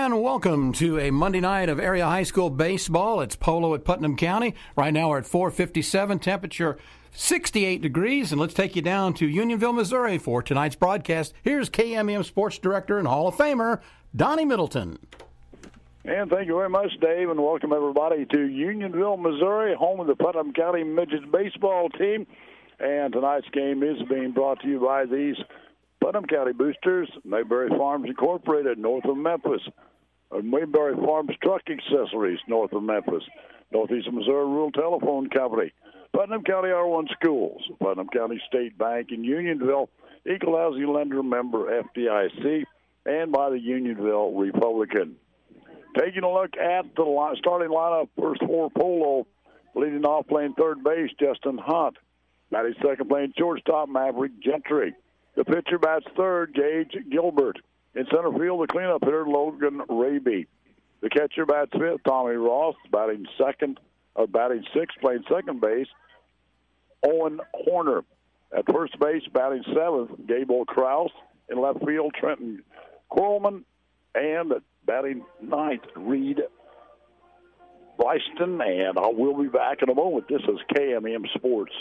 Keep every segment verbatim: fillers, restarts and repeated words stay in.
And welcome to a Monday night of area high school baseball. It's Polo at Putnam County. Right now we're at four fifty-seven, temperature sixty-eight degrees. And let's take you down to Unionville, Missouri for tonight's broadcast. Here's K M E M Sports Director and Hall of Famer, Donnie Middleton. And thank you very much, Dave, and welcome everybody to Unionville, Missouri, home of the Putnam County Midgets baseball team. And tonight's game is being brought to you by these Putnam County Boosters, Mayberry Farms Incorporated, north of Memphis. Mayberry Farms Truck Accessories, north of Memphis. Northeast Missouri Rural Telephone Company. Putnam County R one Schools. Putnam County State Bank in Unionville. Equal Housing Lender member F D I C. And by the Unionville Republican. Taking a look at the line, starting lineup, first for Polo. Leading off playing third base, Justin Hunt. Batting second playing shortstop, Maverick Gentry. The pitcher bats third, Gage Gilbert. In center field, the cleanup hitter, Logan Raby. The catcher bats fifth, Tommy Ross. Batting second, or batting sixth, playing second base, Owen Horner. At first base, batting seventh, Gable Krause. In left field, Trenton Quirlman. And batting ninth, Reed Blyston. And I will be back in a moment. This is K M E M Sports.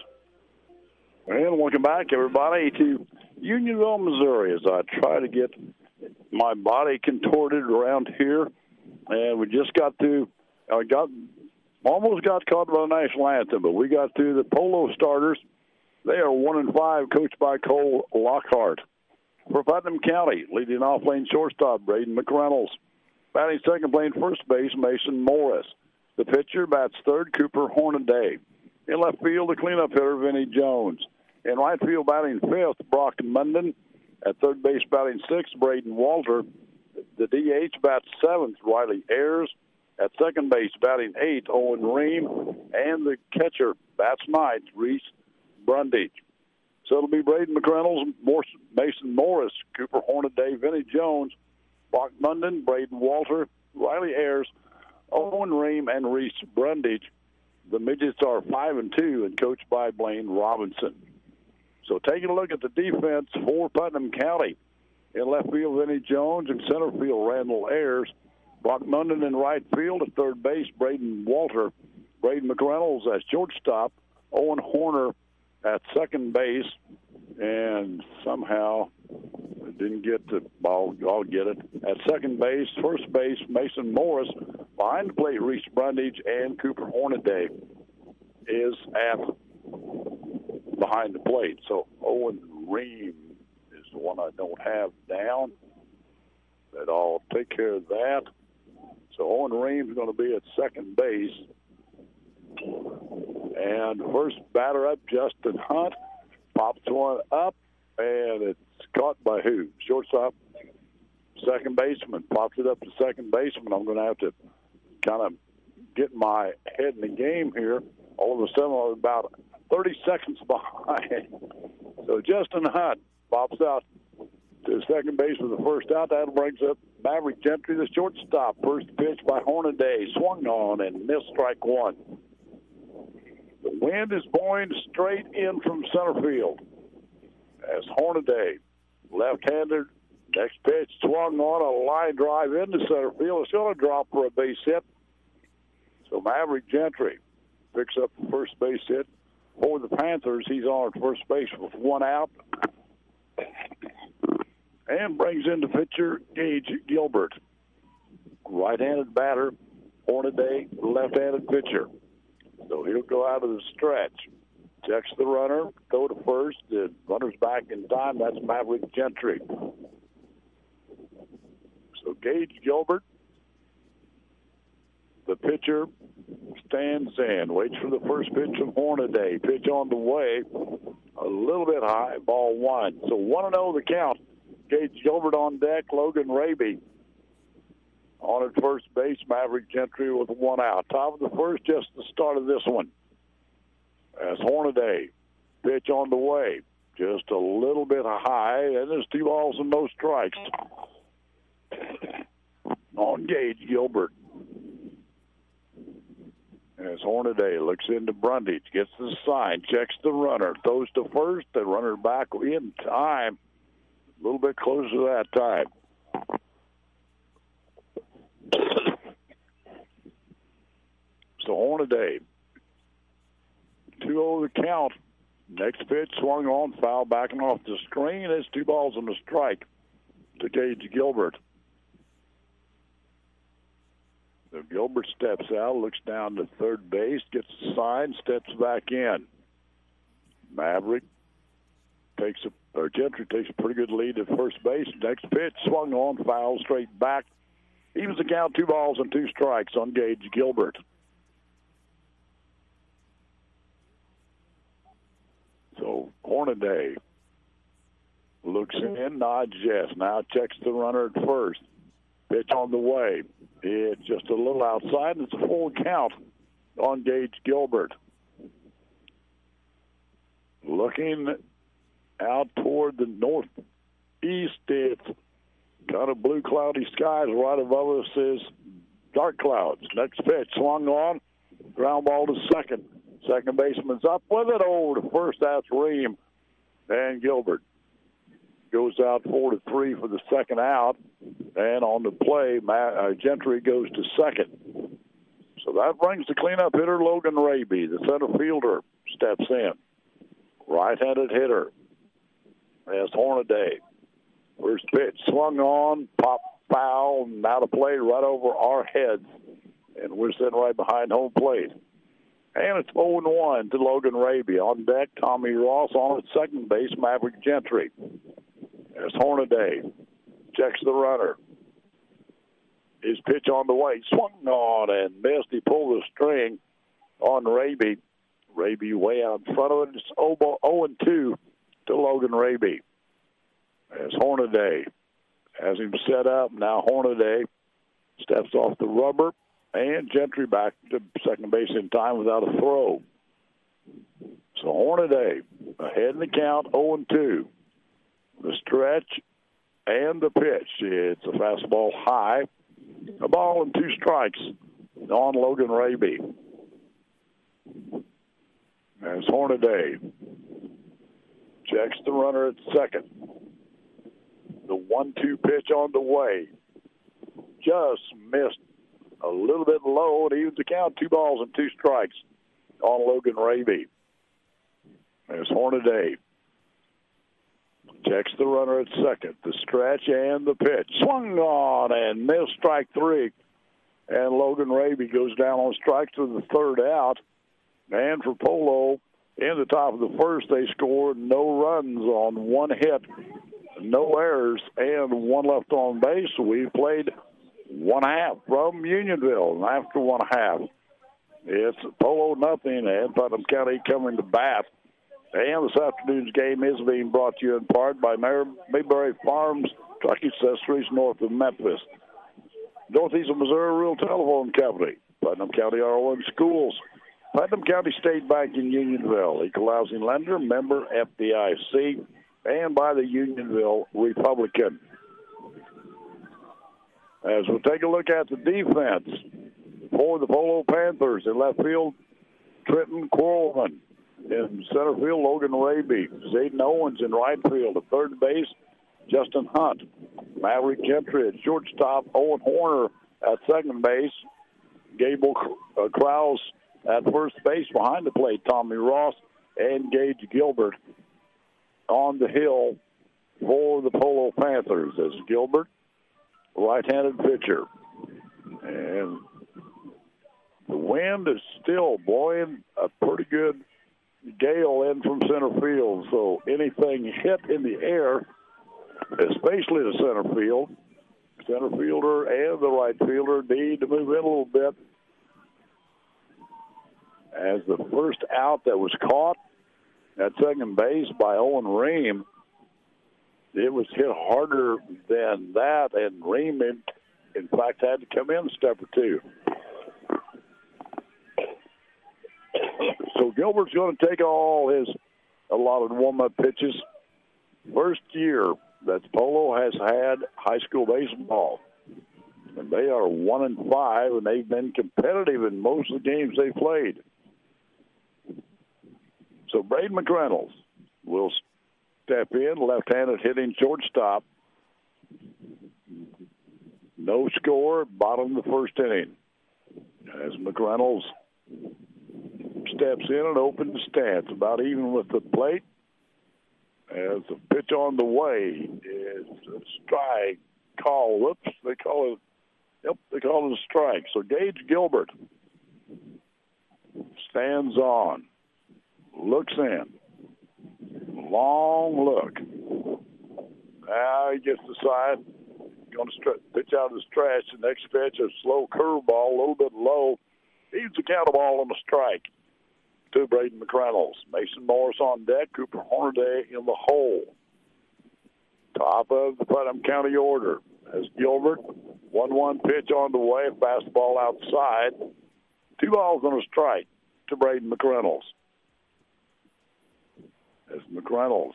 And welcome back, everybody, to Unionville, Missouri, as I try to get my body contorted around here. And we just got to, I got almost got caught by the national anthem, but we got through the Polo starters. They are one and five, coached by Cole Lockhart. For Putnam County, leading off lane shortstop, Braden McReynolds. Batting second, playing first base, Mason Morris. The pitcher bats third, Cooper Hornaday. In left field, the cleanup hitter, Vinnie Jones. In right field, batting fifth, Brock Munden. At third base, batting sixth, Braden Walter. The D H bats seventh, Riley Ayers. At second base, batting eighth, Owen Ream. And the catcher bats ninth, Reese Brundage. So it'll be Braden McReynolds, Mason Morris, Cooper Hornaday, Vinnie Jones, Brock Munden, Braden Walter, Riley Ayers, Owen Ream, and Reese Brundage. The Midgets are five and two and coached by Blaine Robinson. So taking a look at the defense for Putnam County. In left field, Vinnie Jones. In center field, Randall Ayers. Brock Munden in right field. At third base, Braden Walter. Braden McReynolds at shortstop. Owen Horner at second base. And somehow I didn't get the ball. I'll get it. At second base, first base, Mason Morris. Behind the plate, Reese Brundage, and Cooper Hornaday is at behind the plate. So Owen Ream is the one I don't have down. But I'll take care of that. So Owen Ream is going to be at second base. And first batter up, Justin Hunt. Pops one up, and it's caught by who? Shortstop, second baseman. Pops it up to second baseman. I'm going to have to kind of get my head in the game here. All of a sudden, I'm about thirty seconds behind. So Justin Hunt pops out to second base with the first out. That brings up Maverick Gentry, the shortstop. First pitch by Hornaday, swung on and missed, strike one. The wind is blowing straight in from center field as Hornaday, left-handed, next pitch swung on a line drive into center field. It's going to drop for a base hit. So Maverick Gentry picks up the first base hit for the Panthers. He's on at first base with one out and brings in the pitcher, Gage Gilbert. Right-handed batter, Hornaday, left-handed pitcher. So he'll go out of the stretch. Checks the runner, go to first. The runner's back in time. That's Maverick Gentry. So Gage Gilbert, the pitcher, stands in, waits for the first pitch from Hornaday. Pitch on the way, a little bit high, ball one. So one and oh the count. Gage Gilbert on deck, Logan Raby on at first base, Maverick Gentry with one out. Top of the first, just the start of this one. As Hornaday, pitch on the way, just a little bit high, and there's two balls and no strikes on Gage Gilbert. As Hornaday looks into Brundage, gets the sign, checks the runner, throws to first, the runner back in time, a little bit closer to that time. Hornaday. two oh the count. Next pitch swung on, foul backing off the screen. It's two balls and a strike to Gage Gilbert. So Gilbert steps out, looks down to third base, gets a sign, steps back in. Maverick takes a, or Gentry takes a pretty good lead at first base. Next pitch swung on, foul straight back. Evens the count, two balls and two strikes on Gage Gilbert. So Hornaday looks in, nods yes. Now checks the runner at first. Pitch on the way. It's just a little outside, and it's a full count on Gage Gilbert. Looking out toward the northeast, it's kind of blue, cloudy skies. Right above us is dark clouds. Next pitch swung on, ground ball to second. Second baseman's up with it. Oh, to first, that's Ream. And Gilbert goes out four to three for the second out. And on the play, Matt, uh, Gentry goes to second. So that brings the cleanup hitter, Logan Raby. The center fielder steps in. Right-handed hitter. That's Hornaday. First pitch swung on, pop foul, and out of play right over our heads. And we're sitting right behind home plate. And it's oh one to Logan Raby. On deck, Tommy Ross. On at second base, Maverick Gentry. There's Hornaday. Checks the runner. His pitch on the way. Swung on and missed. He pulled the string on Raby. Raby way out in front of it. It's oh and two to Logan Raby. There's Hornaday. Has him set up. Now Hornaday steps off the rubber. And Gentry back to second base in time without a throw. So Hornaday ahead in the count, oh and two. The stretch and the pitch. It's a fastball high. A ball and two strikes on Logan Raby. As Hornaday checks the runner at second. The one two pitch on the way. Just missed a little bit low, and evens the count, two balls and two strikes on Logan Raby. There's Hornaday. Checks the runner at second. The stretch and the pitch. Swung on and missed strike three. And Logan Raby goes down on strikes to the third out. And for Polo, in the top of the first, they scored no runs on one hit, no errors, and one left on base. We've played one half from Unionville, and after one half, it's Polo nothing, and Putnam County coming to bat. And this afternoon's game is being brought to you in part by Mayberry Farms Truck Accessories north of Memphis. Northeast of Missouri Rural Telephone Company. Putnam County R O N Schools. Putnam County State Bank in Unionville. Equal housing lender, member F D I C, and by the Unionville Republican. As we'll take a look at the defense for the Polo Panthers in left field, Trenton Quarlman. In center field, Logan Raby. Zayden Owens in right field. At third base, Justin Hunt. Maverick Gentry at shortstop. Owen Horner at second base. Gable uh, Krause at first base. Behind the plate, Tommy Ross and Gage Gilbert on the hill for the Polo Panthers. As Gilbert, right-handed pitcher. And the wind is still blowing a pretty good gale in from center field, so anything hit in the air, especially the center field, center fielder and the right fielder need to move in a little bit. As the first out that was caught at second base by Owen Ream, it was hit harder than that, and Ream, in, in fact, had to come in a step or two. So Gilbert's going to take all his allotted warm-up pitches. First year that Polo has had high school baseball. And they are one and five, and they've been competitive in most of the games they played. So Braden McReynolds will step in, left-handed hitting shortstop. No score, bottom of the first inning. As McReynolds steps in and opens the stance, about even with the plate. As the pitch on the way is a strike call. Whoops, they call it. Yep, they call it a strike. So Gage Gilbert stands on, looks in, long look. Now he gets the side. Going to pitch out of the stretch. The next pitch, a slow curveball, a little bit low. Leaves the count ball on the strike to Braden McReynolds. Mason Morris on deck. Cooper Hornaday in the hole. Top of the Putnam County order. As Gilbert, one one pitch on the way. Fastball outside. Two balls on a strike to Braden McReynolds. As McReynolds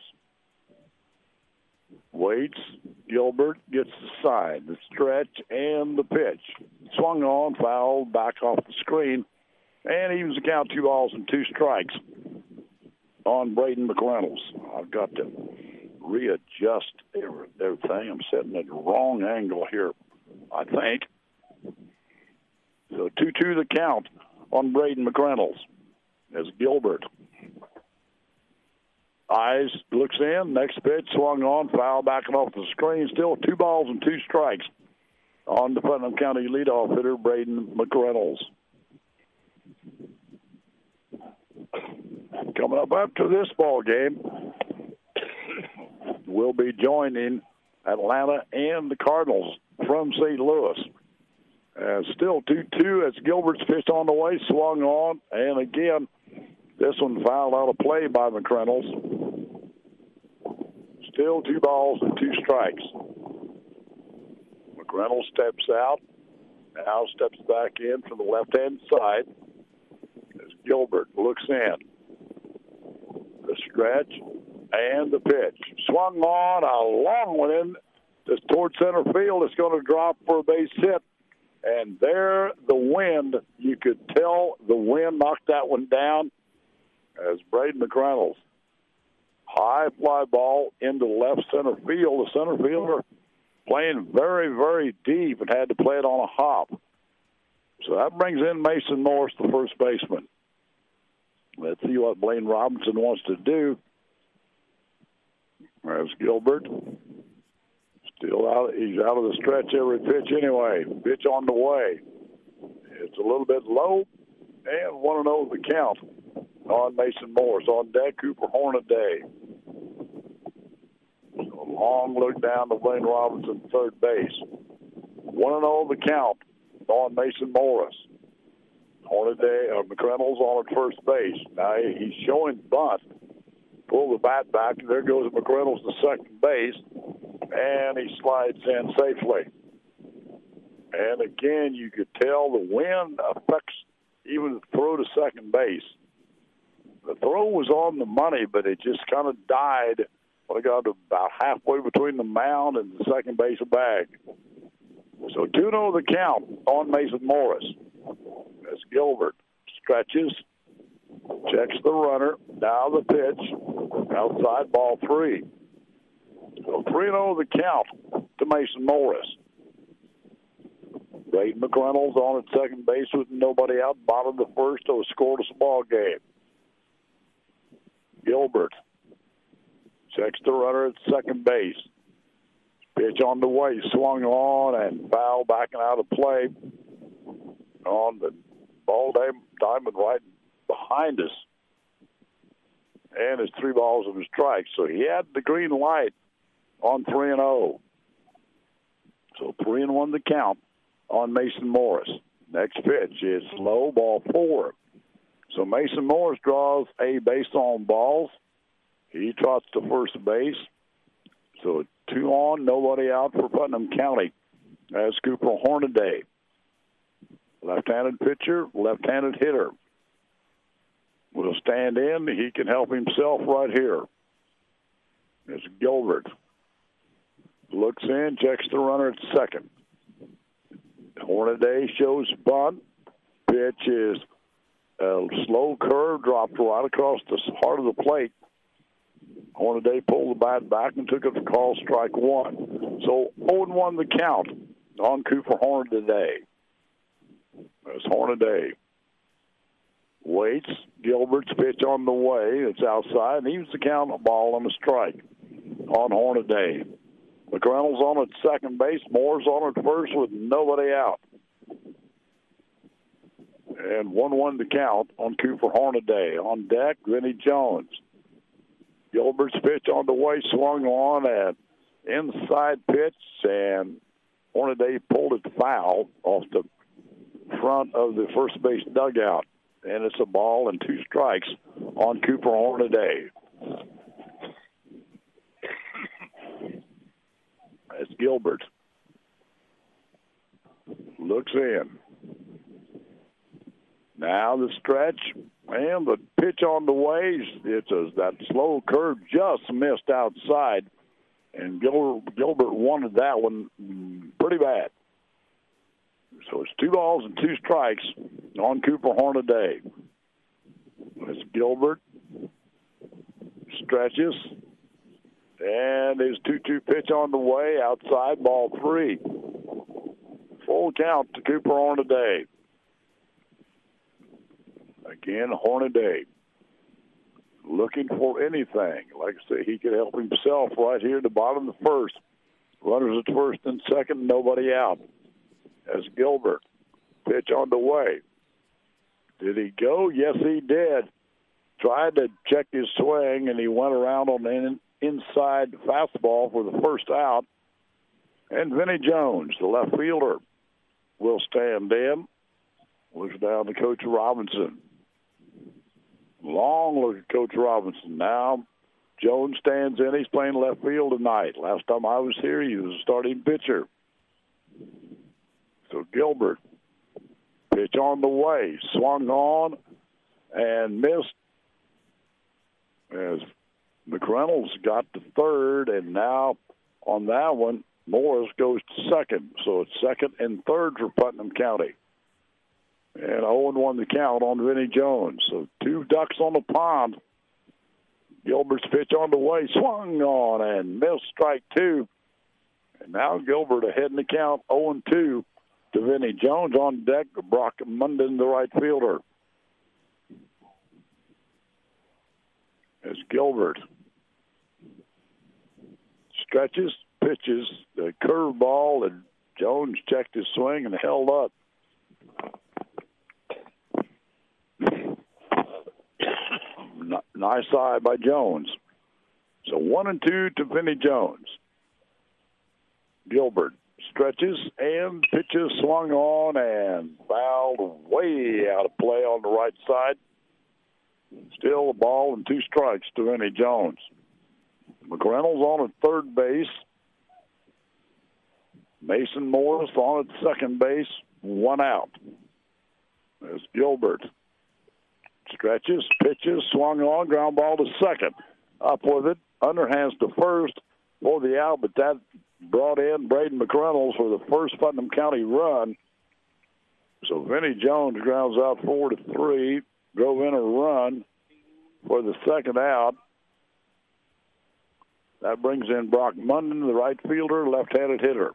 waits, Gilbert gets the side, the stretch, and the pitch. Swung on, fouled, back off the screen, and evens the count, two balls and two strikes on Braden McReynolds. I've got to readjust everything. I'm setting at the wrong angle here, I think. So two two the count on Braden McReynolds as Gilbert eyes, looks in, next pitch, swung on, foul, backing off the screen. Still two balls and two strikes on the Putnam County leadoff hitter, Braden McReynolds. Coming up after this ball game, we'll be joining Atlanta and the Cardinals from Saint Louis. Uh, still two two as Gilbert's pitch on the way, swung on, and again, this one fouled out of play by McReynolds. Still two balls and two strikes. McReynolds steps out, now steps back in from the left-hand side as Gilbert looks in. The stretch and the pitch. Swung on, a long one in just toward center field. It's going to drop for a base hit. And there, the wind, you could tell the wind knocked that one down as Braden McReynolds. High fly ball into left center field. The center fielder playing very, very deep and had to play it on a hop. So that brings in Mason Morris, the first baseman. Let's see what Blaine Robinson wants to do. There's Gilbert. Still out. He's out of the stretch every pitch anyway. Pitch on the way. It's a little bit low. And one and oh the count on Mason Morris. On deck, Cooper Hornaday. So a long look down to Blaine Robinson, third base. one and oh the count on Mason Morris. Hornaday, or McReynolds on at first base. Now he's showing bunt. Pull the bat back. There goes McReynolds to second base. And he slides in safely. And again, you could tell the wind affects even the throw to second base. The throw was on the money, but it just kind of died when it got to about halfway between the mound and the second base bag. So two oh the count on Mason Morris. As Gilbert stretches, checks the runner, now the pitch, outside ball three. So three oh the count to Mason Morris. Braden McReynolds on at second base with nobody out, bottom of the first, to a scoreless ball game. Gilbert checks the runner at second base. Pitch on the way, swung on and foul backing out of play on the ball diamond right behind us. And it's three balls and a strike. So he had the green light on three and oh. So three and one the count on Mason Morris. Next pitch is low, ball four. So Mason Morris draws a base on balls. He trots to first base. So two on, nobody out for Putnam County as Cooper Hornaday. Left-handed pitcher, left-handed hitter. Will stand in. He can help himself right here. It's Gilbert. Looks in, checks the runner at second. Hornaday shows bunt. Pitch is a slow curve, dropped right across the heart of the plate. Hornaday pulled the bat back and took it for call strike one. So oh and one the count on Cooper Hornaday. That's Hornaday. waits. Gilbert's pitch on the way. It's outside, and evens the count, a ball and a strike on Hornaday. McReynolds on at second base. Moore's on at first with nobody out. And one one to count on Cooper Hornaday. On deck, Vinnie Jones. Gilbert's pitch on the way, swung on at inside pitch, and Hornaday pulled it foul off the front of the first base dugout. And it's a ball and two strikes on Cooper Hornaday. That's Gilbert. Looks in. Now the stretch, and the pitch on the way. It's a, that slow curve just missed outside, and Gilbert, Gilbert wanted that one pretty bad. So it's two balls and two strikes on Cooper Hornaday. It's Gilbert. Stretches. And his two two pitch on the way, outside, ball three. Full count to Cooper Hornaday. Again, Hornaday looking for anything. Like I say, he could help himself right here at the bottom of the first. Runners at first and second, nobody out. As Gilbert, pitch on the way. Did he go? Yes, he did. Tried to check his swing, and he went around on the in, inside fastball for the first out. And Vinnie Jones, the left fielder, will stand in. Looks down to Coach Robinson. Long look at Coach Robinson. Now Jones stands in. He's playing left field tonight. Last time I was here, he was a starting pitcher. So Gilbert, pitch on the way, swung on and missed as McReynolds got to third, and now on that one, Morris goes to second. So it's second and third for Putnam County. And oh and one the count on Vinnie Jones. So two ducks on the pond. Gilbert's pitch on the way, swung on and missed, strike two. And now Gilbert ahead in the count, oh and two. To Vinnie Jones. On deck, Brock Munden, the right fielder. As Gilbert stretches, pitches, the curveball, and Jones checked his swing and held up. Nice eye by Jones. So one and two to Vinnie Jones. Gilbert stretches and pitches, swung on and fouled way out of play on the right side. Still a ball and two strikes to Vinnie Jones. McReynolds on at third base. Mason Morris on at second base. One out. There's Gilbert. Stretches, pitches, swung on, ground ball to second. Up with it, underhands to first for the out, but that brought in Braden McReynolds for the first Putnam County run. So Vinnie Jones grounds out four to three, drove in a run for the second out. That brings in Brock Munden, the right fielder, left-handed hitter.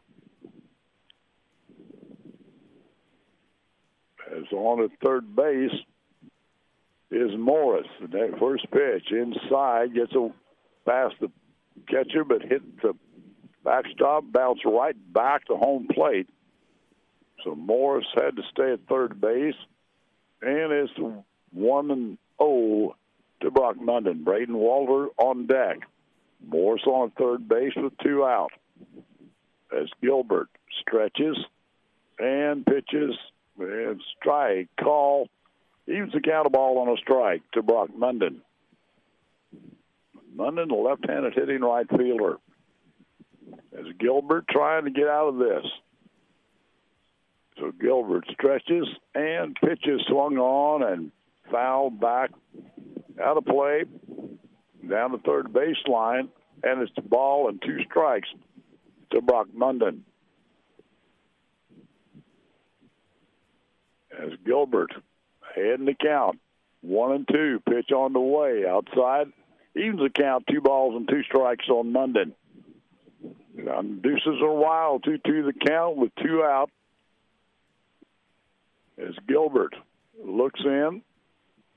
As on at third base is Morris. The first pitch inside, gets a past the catcher, but hit the backstop, bounced right back to home plate. So Morris had to stay at third base, and it's one and oh to Brock Munden. Braden Walter on deck. Morris on third base with two out. As Gilbert stretches and pitches and strike call. Evens the count, a ball on a strike to Brock Munden. Munden, the left-handed hitting right fielder. As Gilbert trying to get out of this. So Gilbert stretches and pitches, swung on and fouled back out of play down the third baseline, and it's the ball and two strikes to Brock Munden. As Gilbert ahead in the count, one and two, pitch on the way, outside, evens the count, two balls and two strikes on Munden. Now, deuces are wild, two two the count with two out. As Gilbert looks in,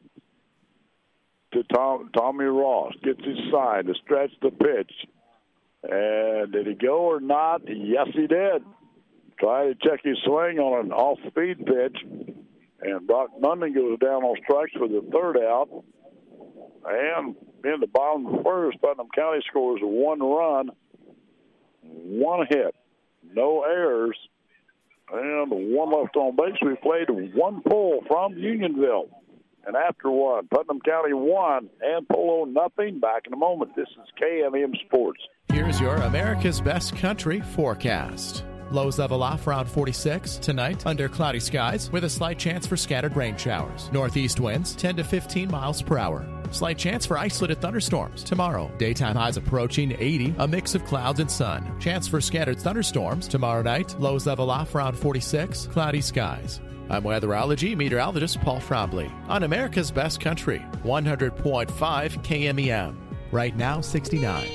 to Tom, Tommy Ross. Gets his sign to stretch the pitch. And did he go or not? Yes, he did. Try to check his swing on an off-speed pitch. And Brock Munden goes down on strikes for the third out. And in the bottom of the first, Putnam County scores one run, one hit, no errors, and one left on base. We played one pull from Unionville. And after one, Putnam County one and Polo nothing. Back in a moment. This is K M M Sports. Here's your America's Best Country forecast. Lows level off around forty-six. Tonight, under cloudy skies with a slight chance for scattered rain showers. Northeast winds ten to fifteen miles per hour. Slight chance for isolated thunderstorms tomorrow. Daytime highs approaching eighty, a mix of clouds and sun. Chance for scattered thunderstorms tomorrow night. Lows level off around forty-six. Cloudy skies. I'm weatherology meteorologist Paul Frombley on America's Best Country, one hundred point five K M E M. Right now, sixty-nine.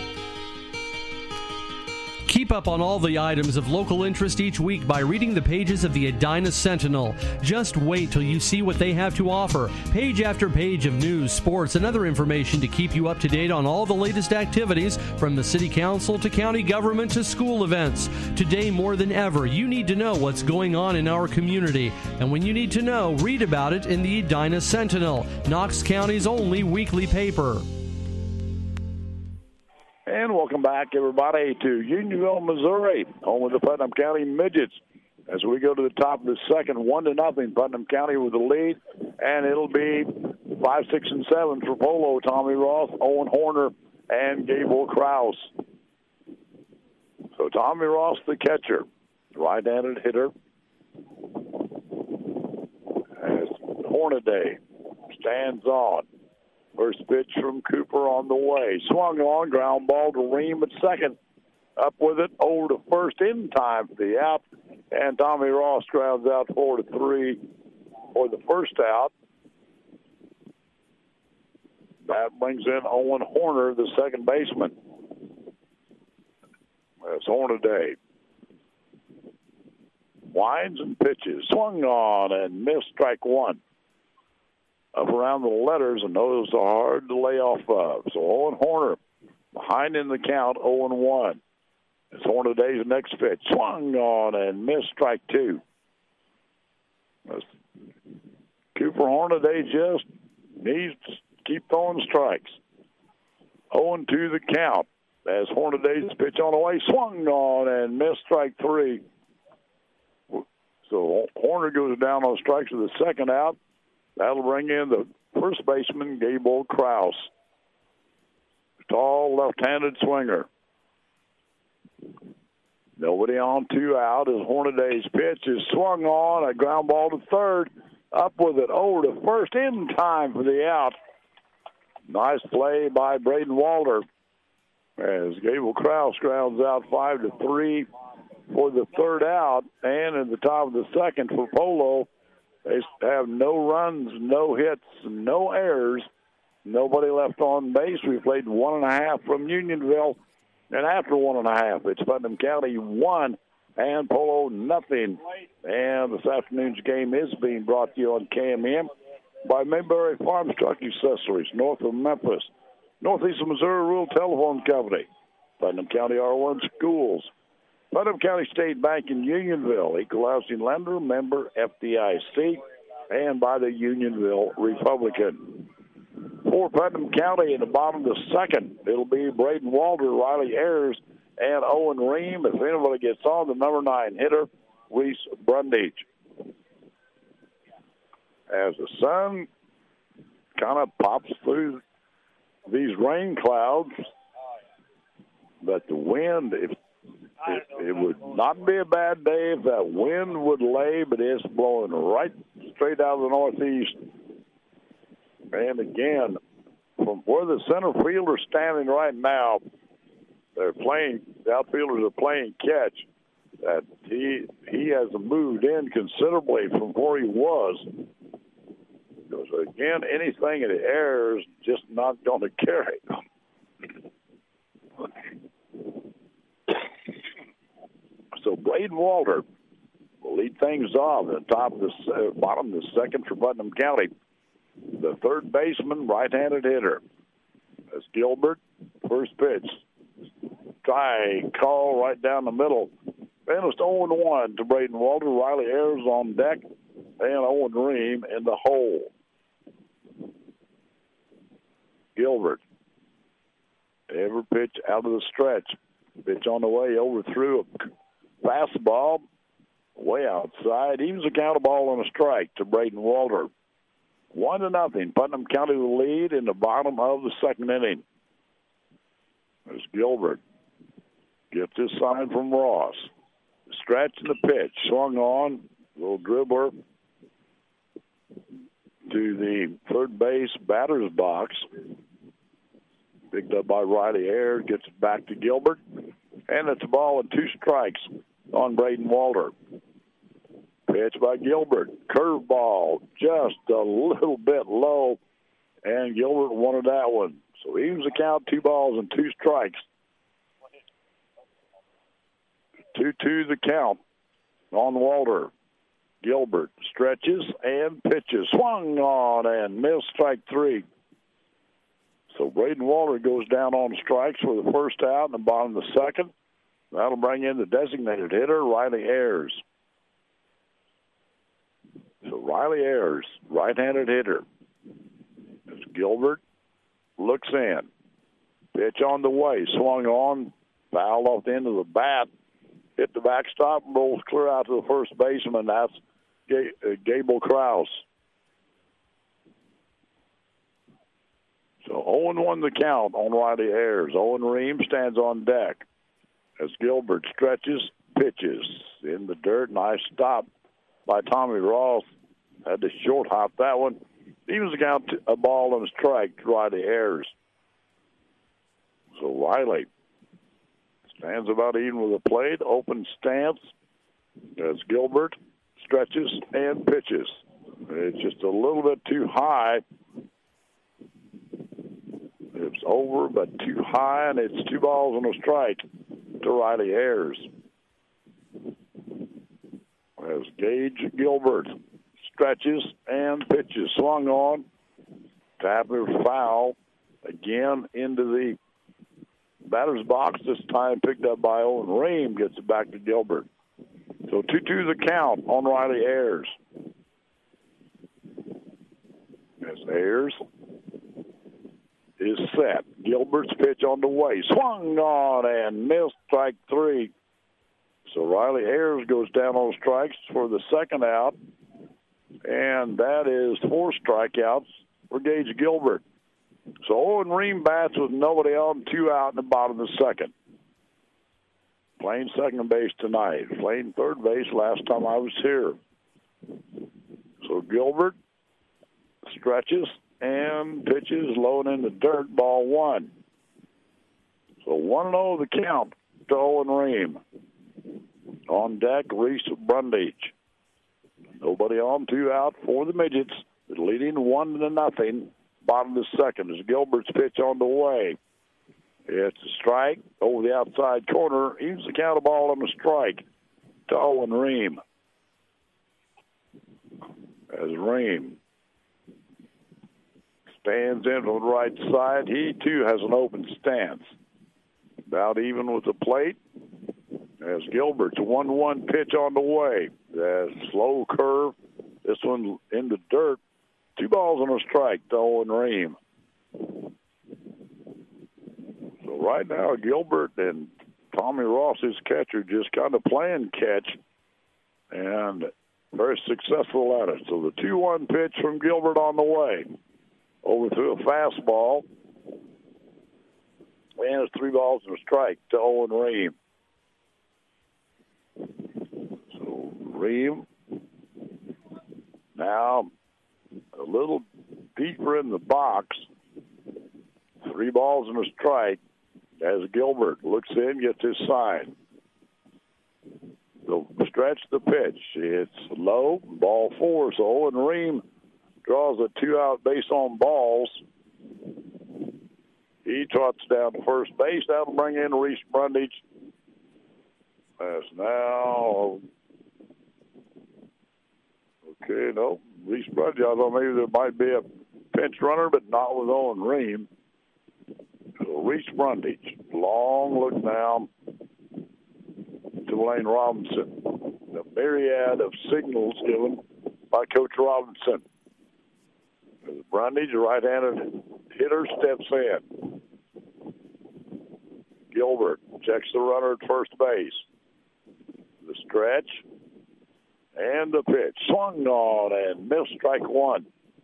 Keep up on all the items of local interest each week by reading the pages of the Edina Sentinel. Just wait till you see what they have to offer. Page after page of news, sports, and other information to keep you up to date on all the latest activities from the city council to county government to school events. Today, more than ever, you need to know what's going on in our community. And when you need to know, read about it in the Edina Sentinel, Knox County's only weekly paper. And welcome back, everybody, to Unionville, Missouri, home of the Putnam County Midgets. As we go to the top of the second, one to nothing, Putnam County with the lead, and it'll be five, six, and seven for Polo, Tommy Roth, Owen Horner, and Gable Kraus. So Tommy Ross, the catcher, right-handed hitter, as Hornaday stands on. First pitch from Cooper on the way. Swung on, ground ball to Ream at second. Up with it, over to first in time for the out. And Tommy Ross grounds out four to three for the first out. That brings in Owen Horner, the second baseman. That's Hornaday. Winds and pitches. Swung on and missed, strike one. Up around the letters, and those are hard to lay off of. So Owen Horner behind in the count, oh and one. It's Hornaday's next pitch. Swung on and missed, strike two. That's Cooper Hornaday just needs to keep throwing strikes. oh and two the count as Hornaday's pitch on the way. Swung on and missed, strike three. So Horner goes down on strikes with the second out. That'll bring in the first baseman, Gable Kraus. Tall left-handed swinger. Nobody on, two out as Hornaday's pitch is swung on. A ground ball to third. Up with it over to first in time for the out. Nice play by Braden Walter as Gable Kraus grounds out five to three for the third out. And in the top of the second for Polo, they have no runs, no hits, no errors, nobody left on base. We played one and a half from Unionville, and after one and a half, it's Putnam County one and Polo nothing. And this afternoon's game is being brought to you on K M M by Mayberry Farms Truck Accessories, north of Memphis, Northeast of Missouri Rural Telephone Company, Putnam County R one Schools, Putnam County State Bank in Unionville, equal housing lender, member F D I C, and by the Unionville Republican. For Putnam County in the bottom of the second, it'll be Braden Walter, Riley Ayers, and Owen Ream. If anybody gets on, the number nine hitter, Reese Brundage. As the sun kind of pops through these rain clouds, but the wind, if It, it would not be a bad day if that wind would lay, but it's blowing right straight out of the northeast. And again, from where the center fielder's standing right now, they're playing, the outfielders are playing catch. That he he has moved in considerably from where he was. Because again, anything in the air is just not going to carry. So Braden Walter will lead things off at the top of the uh, bottom of the second for Putnam County. the third baseman, right-handed hitter. That's Gilbert, first pitch. Try call right down the middle. And it's oh and one to Braden Walter. Riley Ayers on deck, and Owen Ream in the hole. Gilbert. Every pitch out of the stretch. Pitch on the way, overthrew a fastball way outside. Evens the count, a ball and a strike to Braden Walter. One to nothing. Putnam County will lead in the bottom of the second inning. There's Gilbert. Gets this sign from Ross. Stretch in the pitch. Swung on. Little dribbler to the third base batter's box. Picked up by Riley Ayers. Gets it back to Gilbert. And it's a ball and two strikes on Braden Walter. Pitch by Gilbert. Curveball just a little bit low. And Gilbert wanted that one. So evens the count, two balls and two strikes. two two the count on Walter. Gilbert stretches and pitches. Swung on and missed, strike three. So Braden Walter goes down on strikes for the first out in the bottom of the second. That'll bring in the designated hitter, Riley Ayers. So Riley Ayers, right-handed hitter. As Gilbert looks in. Pitch on the way. Swung on. Fouled off the end of the bat. Hit the backstop. Rolls clear out to the first baseman. That's Gable Krause. So oh and one the count on Riley Ayers. Owen Ream stands on deck as Gilbert stretches, pitches in the dirt. Nice stop by Tommy Ross. Had to short hop that one. Evens the count, a ball and a strike to Riley Ayers. So Riley stands about even with the plate. Open stance as Gilbert stretches and pitches. It's just a little bit too high. It's over, but too high, and it's two balls and a strike to Riley Ayers. As Gage Gilbert stretches and pitches. Swung on. Tapper foul again into the batter's box. This time picked up by Owen Ream. Gets it back to Gilbert. So two two the count on Riley Ayers. As Ayers is set. Gilbert's pitch on the way. Swung on and missed, strike three. So Riley Ayers goes down on strikes for the second out. And that is four strikeouts for Gage Gilbert. So Owen Ream bats with nobody on, two out in the bottom of the second. Playing second base tonight. Playing third base last time I was here. So Gilbert stretches and pitches low and in the dirt, ball one. So one and oh the count to Owen Ream. On deck, Reese Brundage. Nobody on, two out for the Midgets. Leading one to nothing. Bottom of the second is Gilbert's pitch on the way. It's a strike over the outside corner. Evens the count, a ball and a strike to Owen Ream. As Ream stands in on the right side, he too has an open stance. About even with the plate. As Gilbert's one one pitch on the way. That slow curve. This one in the dirt. Two balls and a strike to Owen Ream. So right now, Gilbert and Tommy Ross, his catcher, just kind of playing catch and very successful at it. So the two one pitch from Gilbert on the way. Overthrew a fastball. And it's three balls and a strike to Owen Ream. So Ream now a little deeper in the box. Three balls and a strike as Gilbert looks in, gets his sign. So stretch the pitch. It's low, ball four. So Owen Ream draws a two-out base on balls. He trots down to first base. That'll bring in Reese Brundage. That's now, okay, no, Reese Brundage. I thought maybe there might be a pinch runner, but not with Owen Ream. So Reese Brundage, long look down to Lane Robinson. The myriad of signals given by Coach Robinson. Brundage, a right-handed hitter, steps in. Gilbert checks the runner at first base. The stretch and the pitch. Swung on and missed, strike one.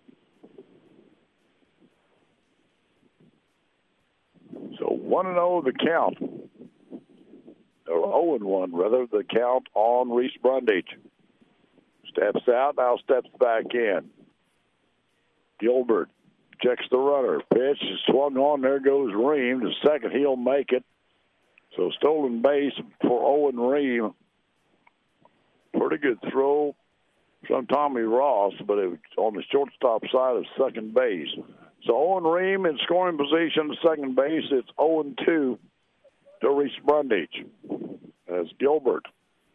So one and oh the count. Or oh and one, rather, the count on Reese Brundage. Steps out, now steps back in. Gilbert checks the runner. Pitch is swung on. There goes Ream. The second, he'll make it. So stolen base for Owen Ream. Pretty good throw from Tommy Ross, but it was on the shortstop side of second base. So Owen Ream in scoring position at second base. It's oh and two to Reese Brundage. As Gilbert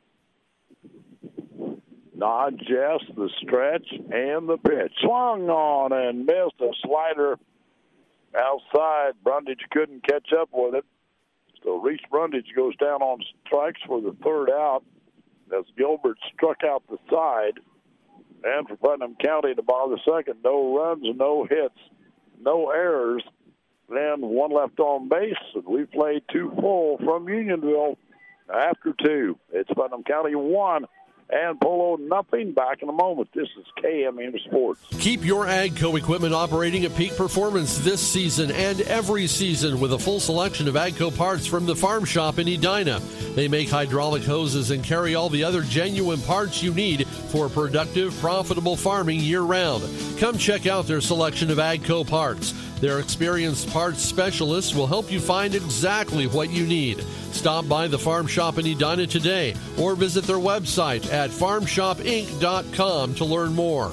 nods yes, the stretch and the pitch. Swung on and missed a slider outside. Brundage couldn't catch up with it. So Reese Brundage goes down on strikes for the third out as Gilbert struck out the side. And for Putnam County to bottom the second, no runs, no hits, no errors, and one left on base. And we played two full from Unionville after two. It's Putnam County one and Polo nothing. Back in a moment. This is K M M Sports. Keep your AGCO equipment operating at peak performance this season and every season with a full selection of AGCO parts from the Farm Shop in Edina. They make hydraulic hoses and carry all the other genuine parts you need for productive, profitable farming year-round. Come check out their selection of AGCO parts. Their experienced parts specialists will help you find exactly what you need. Stop by the Farm Shop in Edina today or visit their website at farm shop inc dot com to learn more.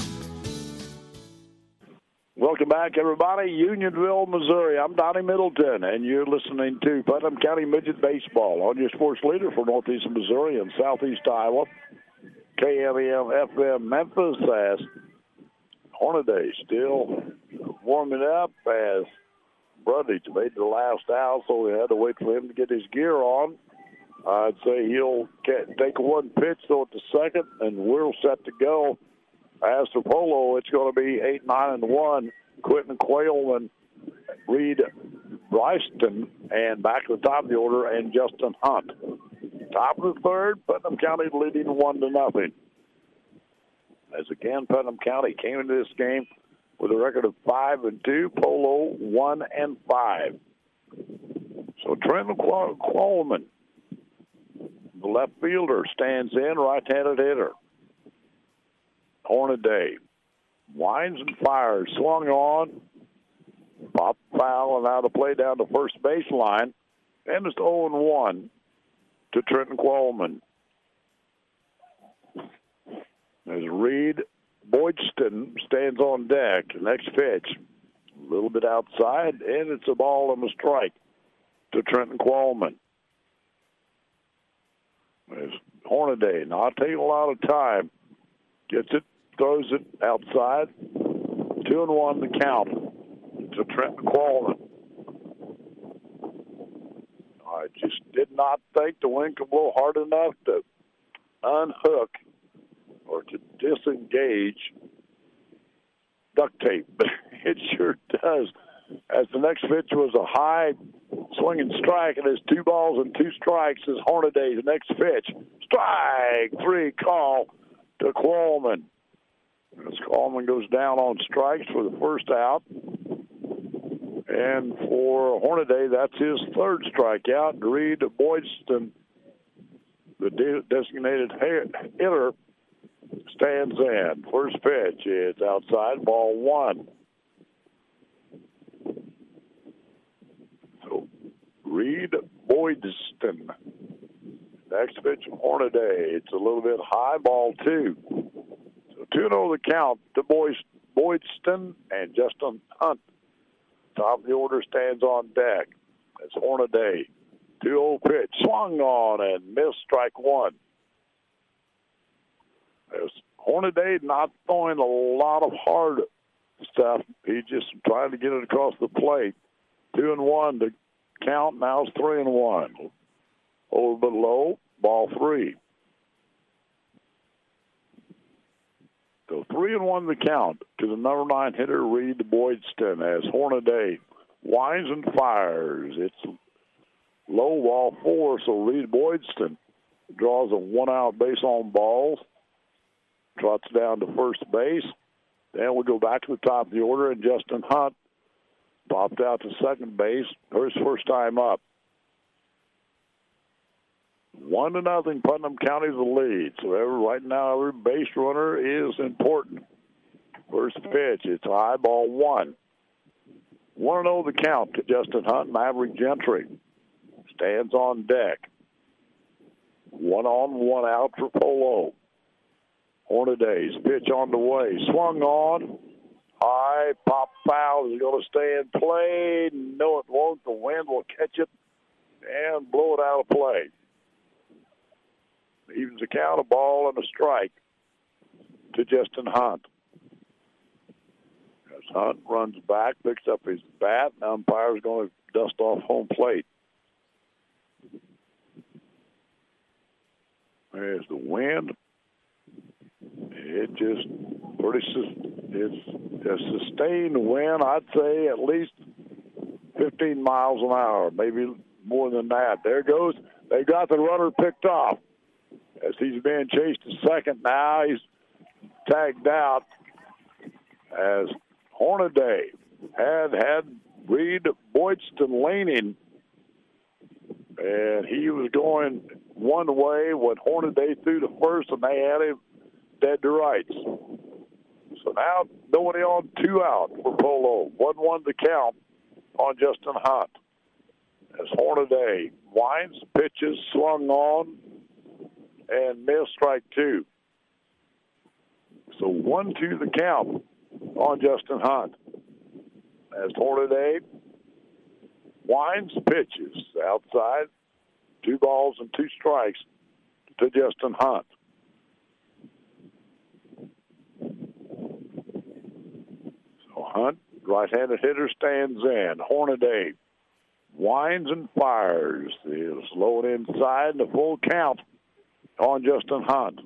Welcome back, everybody. Unionville, Missouri. I'm Donnie Middleton, and you're listening to Putnam County Midget Baseball on your sports leader for Northeast Missouri and Southeast Iowa. K M M F M Memphis as Hornaday still warming up as Brundage made the last out, so we had to wait for him to get his gear on. I'd say he'll get, take one pitch, throw it to second, and we're set to go. As for Polo, it's going to be eight, nine, and one. Quentin Quayleman, Reed Bryston, and back to the top of the order, and Justin Hunt. Top of the third, Putnam County leading one to nothing. As again, Putnam County came into this game with a record of five and two. Polo one and five. So Trenton Qualman, the left fielder, stands in, right-handed hitter. Hornaday winds and fires, swung on, pop foul, and now to play down the first baseline, and it's oh and one to Trenton Qualman. As Reed Boydston stands on deck. Next pitch, a little bit outside, and it's a ball and a strike to Trenton Qualman. As Hornaday not taking a lot of time, gets it, throws it outside. Two and one to count to Trenton Qualman. I just did not think the wind could blow hard enough to unhook or to disengage duct tape. It sure does. As the next pitch was a high swinging strike, and it's two balls and two strikes as Hornaday's next pitch. Strike three call to Qualman. As Qualman goes down on strikes for the first out. And for Hornaday, that's his third strikeout. Reed Boydston, the de- designated hitter, stands in. First pitch, it's outside, ball one. So Reed Boydston. Next pitch from Hornaday. It's a little bit high, ball two. So two and oh the count to Boy- Boydston and Justin Hunt. Top of the order stands on deck. That's Hornaday. two oh pitch, swung on and missed, strike one. There's Hornaday not throwing a lot of hard stuff. He's just trying to get it across the plate. Two and one to count. Now it's three and one. A little bit low. Ball three. So three and one to count to the number nine hitter, Reed Boydston, as Hornaday winds and fires. It's low, ball four, so Reed Boydston draws a one-out base on balls, trots down to first base. Then we go back to the top of the order, and Justin Hunt popped out to second base, his first time up. One to nothing, Putnam County's the lead. So every, right now, every base runner is important. First pitch, it's high, ball one. One and oh the count to Justin Hunt. Maverick Gentry stands on deck. One on, one out for Polo. Hornaday's pitch on the way. Swung on. High, pop foul. Is it going to stay in play? No, it won't. The wind will catch it and blow it out of play. Evens the count, a ball and a strike to Justin Hunt. As Hunt runs back, picks up his bat, and the umpire's going to dust off home plate. There's the wind. It just pretty, it's a sustained wind, I'd say at least fifteen miles an hour, maybe more than that. There goes, they got the runner picked off. As he's being chased to second now, he's tagged out as Hornaday had had Reed Boydston leaning, and he was going one way when Hornaday threw to first, and they had him dead to rights. So now nobody on, two out for Polo. one one to count on Justin Hunt. As Hornaday winds, pitches, swung on, and missed, strike two. So one two the count on Justin Hunt. As Hornaday winds, pitches outside, two balls and two strikes to Justin Hunt. So Hunt, right-handed hitter, stands in. Hornaday winds and fires. He'll slow it inside, and a full count on Justin Hunt.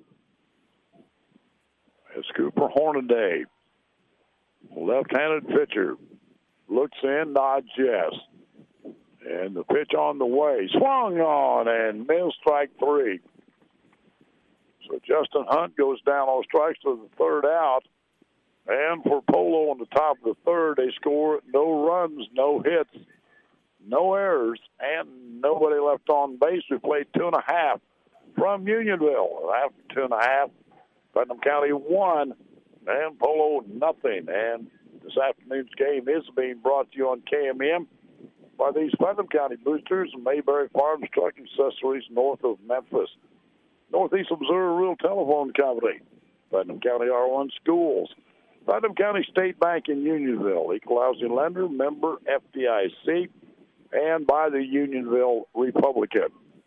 As Cooper Hornaday, left-handed pitcher, looks in, nods yes. And the pitch on the way, swung on and missed, strike three. So Justin Hunt goes down on strikes to the third out. And for Polo on the top of the third, they score no runs, no hits, no errors, and nobody left on base. We played two and a half from Unionville. After two and a half, Putnam County won, and Polo nothing. And this afternoon's game is being brought to you on K M M by these Putnam County Boosters and Mayberry Farms Truck Accessories north of Memphis. Northeast Missouri Rural Telephone Company, Putnam County R one Schools, Putnam County State Bank in Unionville, Equal Housing Lender, member F D I C, and by the Unionville Republican.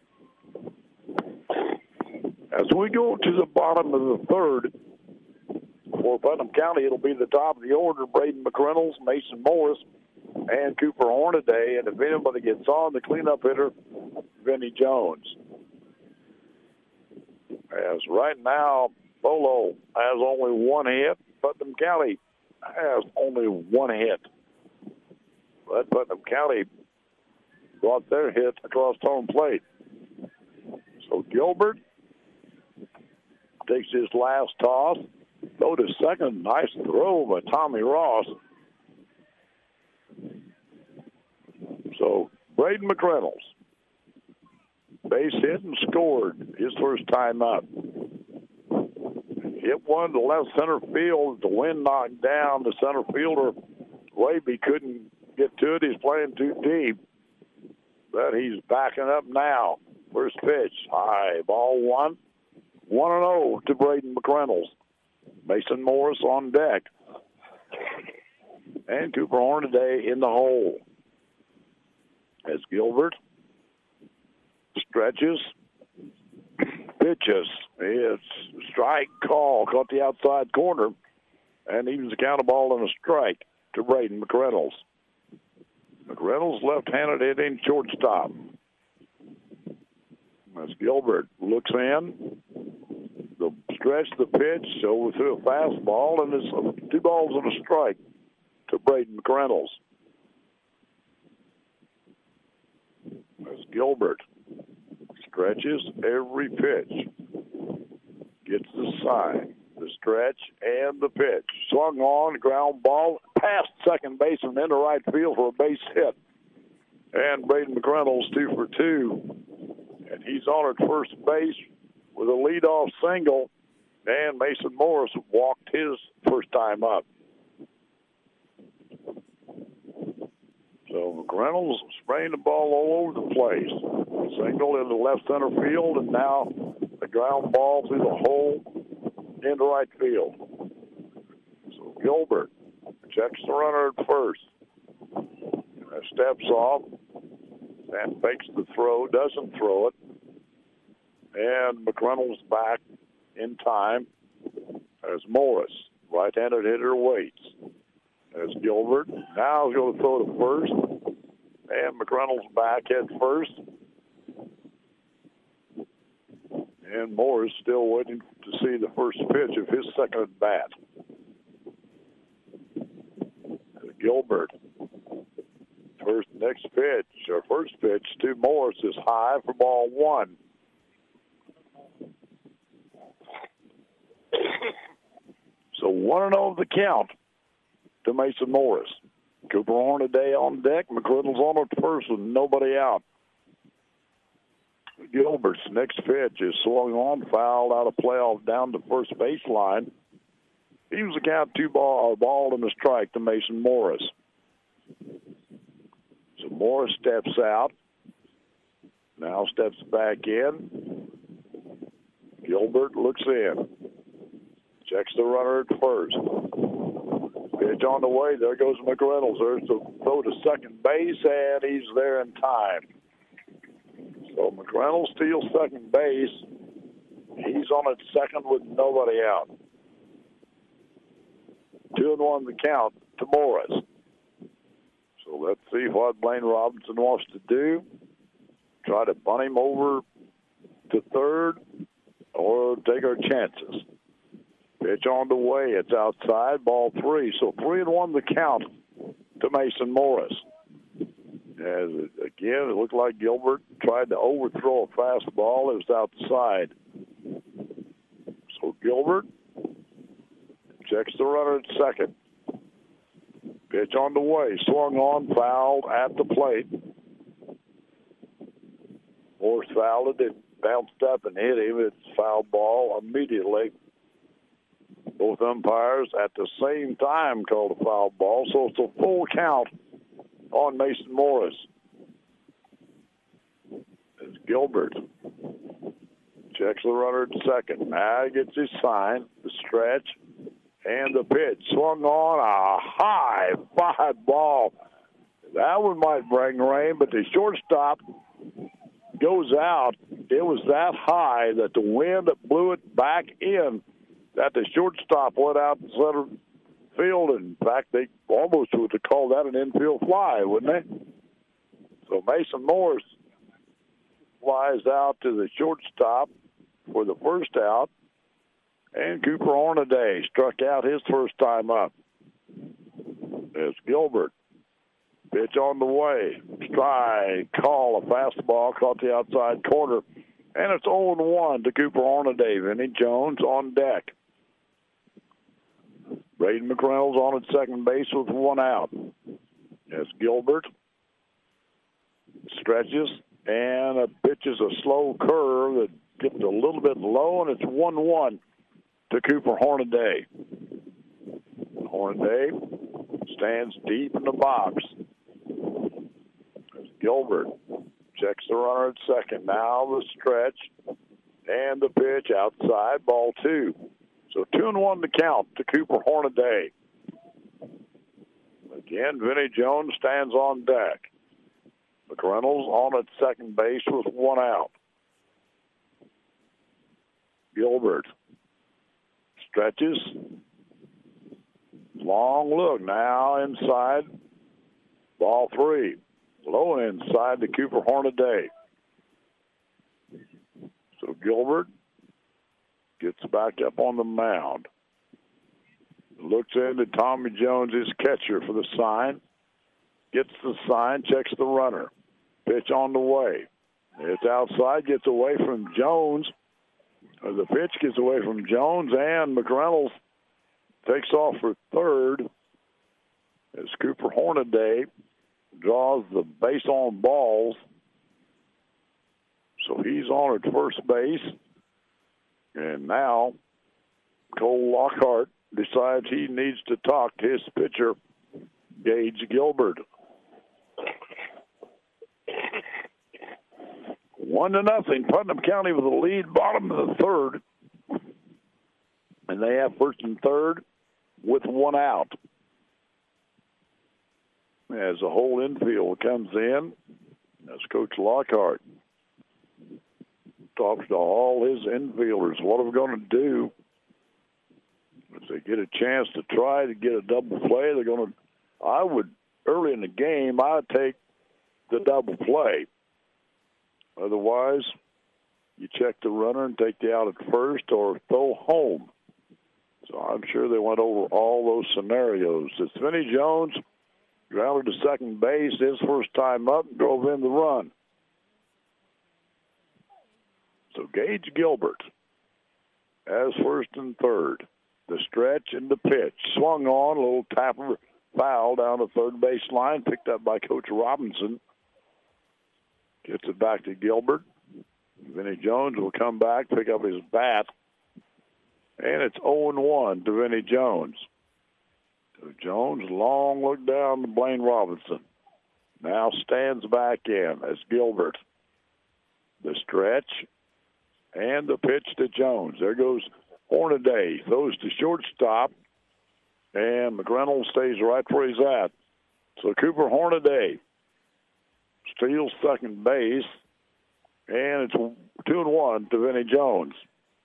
As we go to the bottom of the third, for Putnam County, it'll be the top of the order, Braden McReynolds, Mason Morris, and Cooper Hornaday. And if anybody gets on, the cleanup hitter, Vinny Jones. As right now, Polo has only one hit. Putnam County has only one hit. But Putnam County brought their hit across home plate. So Gilbert takes his last toss. Go to second. Nice throw by Tommy Ross. So Braden McReynolds, base hit and scored his first time up. Hit one to left center field. The wind knocked down. The center fielder, Waby, couldn't get to it. He's playing too deep. But he's backing up now. First pitch, high, ball one. one and oh to Braden McReynolds. Mason Morris on deck. And Cooper Hornaday in the hole. As Gilbert stretches, pitches. It's strike call. Caught the outside corner. and evens the count, a ball and a strike to Braden McReynolds. McReynolds left-handed hitting shortstop. As Gilbert looks in, the stretch, the pitch, over through a fastball, and it's two balls and a strike to Braden McReynolds. As Gilbert stretches every pitch, gets the sign, the stretch, and the pitch. Swung on, ground ball, past second base and into right field for a base hit. And Braden McReynolds two for two. And he's on at first base with a leadoff single. And Mason Morris walked his first time up. So McReynolds spraying the ball all over the place. Single into left center field, and now the ground ball through the hole into right field. So Gilbert checks the runner at first. Uh, steps off and fakes the throw, doesn't throw it. And McReynolds back in time as Morris, right-handed hitter, waits. As Gilbert now is going to throw to first. And McReynolds back at first. And Morris still waiting to see the first pitch of his second at bat. Gilbert, first next pitch, or first pitch to Morris is high for ball one. So one and oh the count to Mason Morris. Cooper Hornaday on deck. McReynolds on at first with nobody out. Gilbert's next pitch is swung on, fouled out of play off down the first baseline. He was a count two ball, a ball and a strike to Mason Morris. So Morris steps out. Now steps back in. Gilbert looks in. Checks the runner at first. Pitch on the way. There goes McReynolds. There's the throw to second base, and he's there in time. So McReynolds steals second base. He's on at second with nobody out. Two and one the count to Morris. So let's see what Blaine Robinson wants to do. Try to bunt him over to third or take our chances. Pitch on the way. It's outside. Ball three. So three and one the count to Mason Morris. As it, again, it looked like Gilbert tried to overthrow a fastball. It was outside. So Gilbert checks the runner at second. Pitch on the way. Swung on, fouled at the plate. Morris fouled it. It bounced up and hit him. It's foul ball immediately. Both umpires at the same time called a foul ball, so it's a full count on Mason Morris. As Gilbert checks the runner at second. Now he gets his sign, the stretch, and the pitch. Swung on a high fly ball. That one might bring rain, but the shortstop goes out. It was that high that the wind blew it back in, that the shortstop went out in center field. In fact, they almost would have called that an infield fly, wouldn't they? So Mason Morris flies out to the shortstop for the first out, and Cooper Hornaday struck out his first time up. As Gilbert, pitch on the way, strike, call, a fastball, caught the outside corner, and it's oh and one to Cooper Hornaday. Vinny Jones on deck. Braden McReynolds on at second base with one out. As Gilbert stretches and pitches a slow curve that gets a little bit low, and it's one one to Cooper Hornaday. Hornaday stands deep in the box. As Gilbert checks the runner at second. Now the stretch and the pitch outside, ball two. So two and one to count to Cooper Hornaday. Again, Vinny Jones stands on deck. McReynolds on at second base with one out. Gilbert stretches long look. Now inside. Ball three. Low inside to Cooper Hornaday. So Gilbert gets back up on the mound. Looks into Tommy Jones, his catcher, for the sign. Gets the sign, checks the runner. Pitch on the way. It's outside, gets away from Jones. The pitch gets away from Jones, and McReynolds takes off for third as Cooper Hornaday draws the base on balls. So he's on at first base. And now Cole Lockhart decides he needs to talk to his pitcher, Gage Gilbert. One to nothing. Putnam County with the lead, bottom of the third. And they have first and third with one out. As the whole infield comes in, as Coach Lockhart talks to all his infielders, what are we going to do? If they get a chance to try to get a double play, they're going to, I would, early in the game, I would take the double play. Otherwise, you check the runner and take the out at first or throw home. So I'm sure they went over all those scenarios. It's Vinny Jones, grounded to second base, his first time up, drove in the run. So Gage Gilbert as first and third. The stretch and the pitch. Swung on, a little tapper foul down the third base line, picked up by Coach Robinson. Gets it back to Gilbert. Vinny Jones will come back, pick up his bat. And it's oh and one to Vinny Jones. So Jones, long look down to Blaine Robinson. Now stands back in as Gilbert. The stretch and the pitch to Jones. There goes Hornaday. Throws to shortstop. And McReynolds stays right where he's at. So Cooper Hornaday steals second base. And it's two and one to Vinny Jones.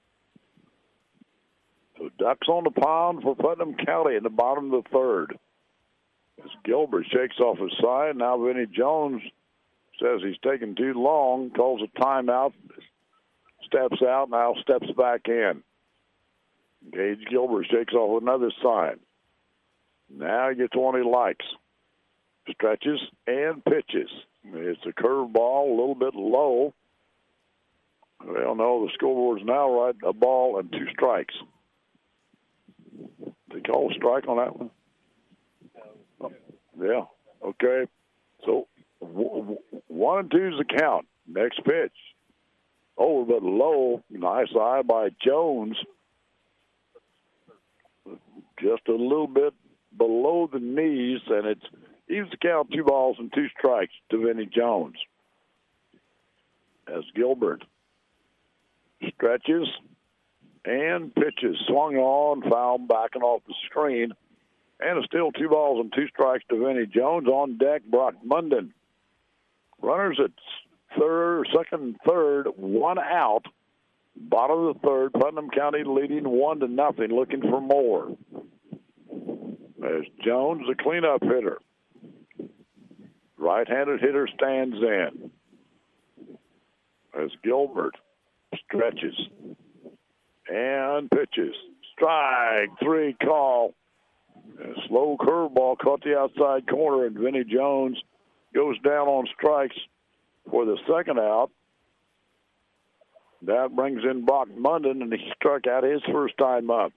So Ducks on the pond for Putnam County in the bottom of the third. As Gilbert shakes off his side, now Vinny Jones says he's taking too long, calls a timeout, steps out, now steps back in. Gage Gilbert shakes off another sign. Now he gets one he likes. Stretches and pitches. It's a curve ball, a little bit low. Well, no, the scoreboard's now right, a ball and two strikes. They call a strike on that one? Oh, yeah, okay. So w- w- one and two's the count. Next pitch. Oh, but low. Nice eye by Jones. Just a little bit below the knees, and it's evens the count, two balls and two strikes to Vinny Jones. As Gilbert stretches and pitches, swung on, foul, backing off the screen, and it's still two balls and two strikes to Vinny Jones. On deck, Brock Munden. Runners at third, second, and third, one out. Bottom of the third, Putnam County leading one to nothing, looking for more. As Jones, the cleanup hitter. Right-handed hitter stands in. As Gilbert stretches and pitches. Strike three call. A slow curveball caught the outside corner, and Vinny Jones goes down on strikes for the second out. That brings in Brock Munden, and he struck out his first time up.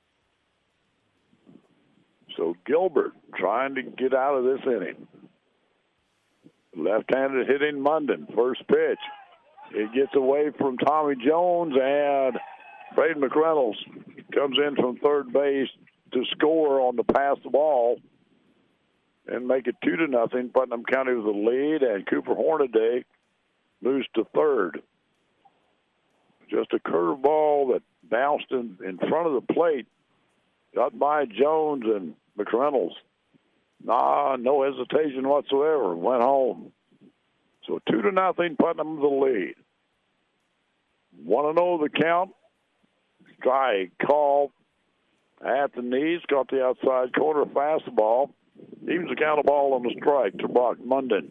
So Gilbert trying to get out of this inning. Left-handed hitting Munden, first pitch. It gets away from Tommy Jones, and Braden McReynolds comes in from third base to score on the pass ball and make it two to nothing. Putnam County with the lead, and Cooper Hornaday moves to third. Just a curveball that bounced in, in front of the plate, got by Jones and McReynolds. Nah, no hesitation whatsoever. Went home. So two to nothing, Putnam the lead. One and zero the count. Strike call at the knees, got the outside corner fastball. Evens the count of ball on the strike to Brock Munden.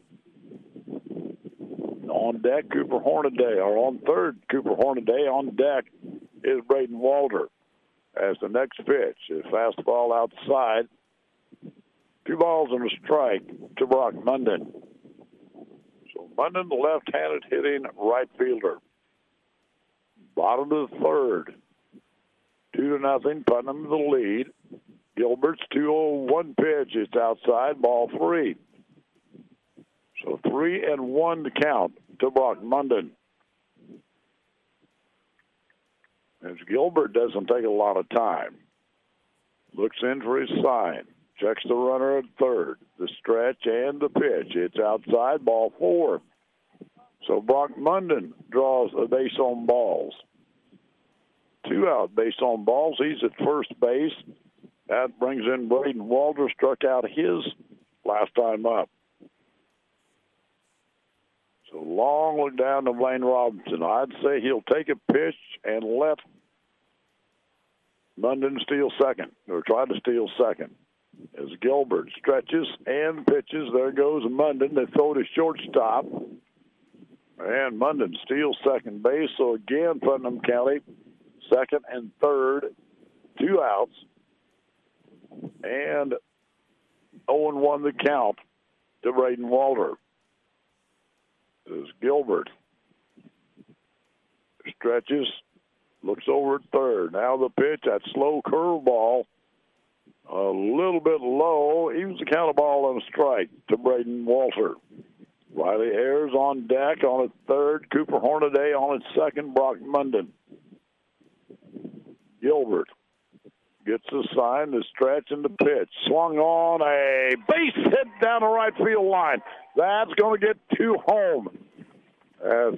On deck, Cooper Hornaday, or on third, Cooper Hornaday. On deck is Braden Walter. As the next pitch is fastball outside. Two balls and a strike to Brock Munden. So Munden, the left-handed hitting right fielder. Bottom of the third. Two to nothing, Putnam the lead. Gilbert's two oh one pitch. It's outside, ball three. So three and one to count to Brock Munden. As Gilbert doesn't take a lot of time. Looks in for his sign. Checks the runner at third. The stretch and the pitch. It's outside, ball four. So Brock Munden draws a base on balls. Two out base on balls. He's at first base. That brings in Braden Walter. Struck out his last time up. So long look down to Blaine Robinson. I'd say he'll take a pitch and let Munden steal second, or try to steal second. As Gilbert stretches and pitches, there goes Munden. They throw to shortstop. And Munden steals second base. So again, Putnam County, second and third, two outs. And oh and one the count to Braden Walter. As Gilbert stretches, looks over at third. Now the pitch, that slow curveball, a little bit low. Evens the count of ball and a strike to Braden Walter. Riley Ayers on deck on its third. Cooper Hornaday on its second. Brock Munden. Gilbert gets the sign, the stretch, and the pitch. Swung on a base hit down the right field line. That's going to get two home. As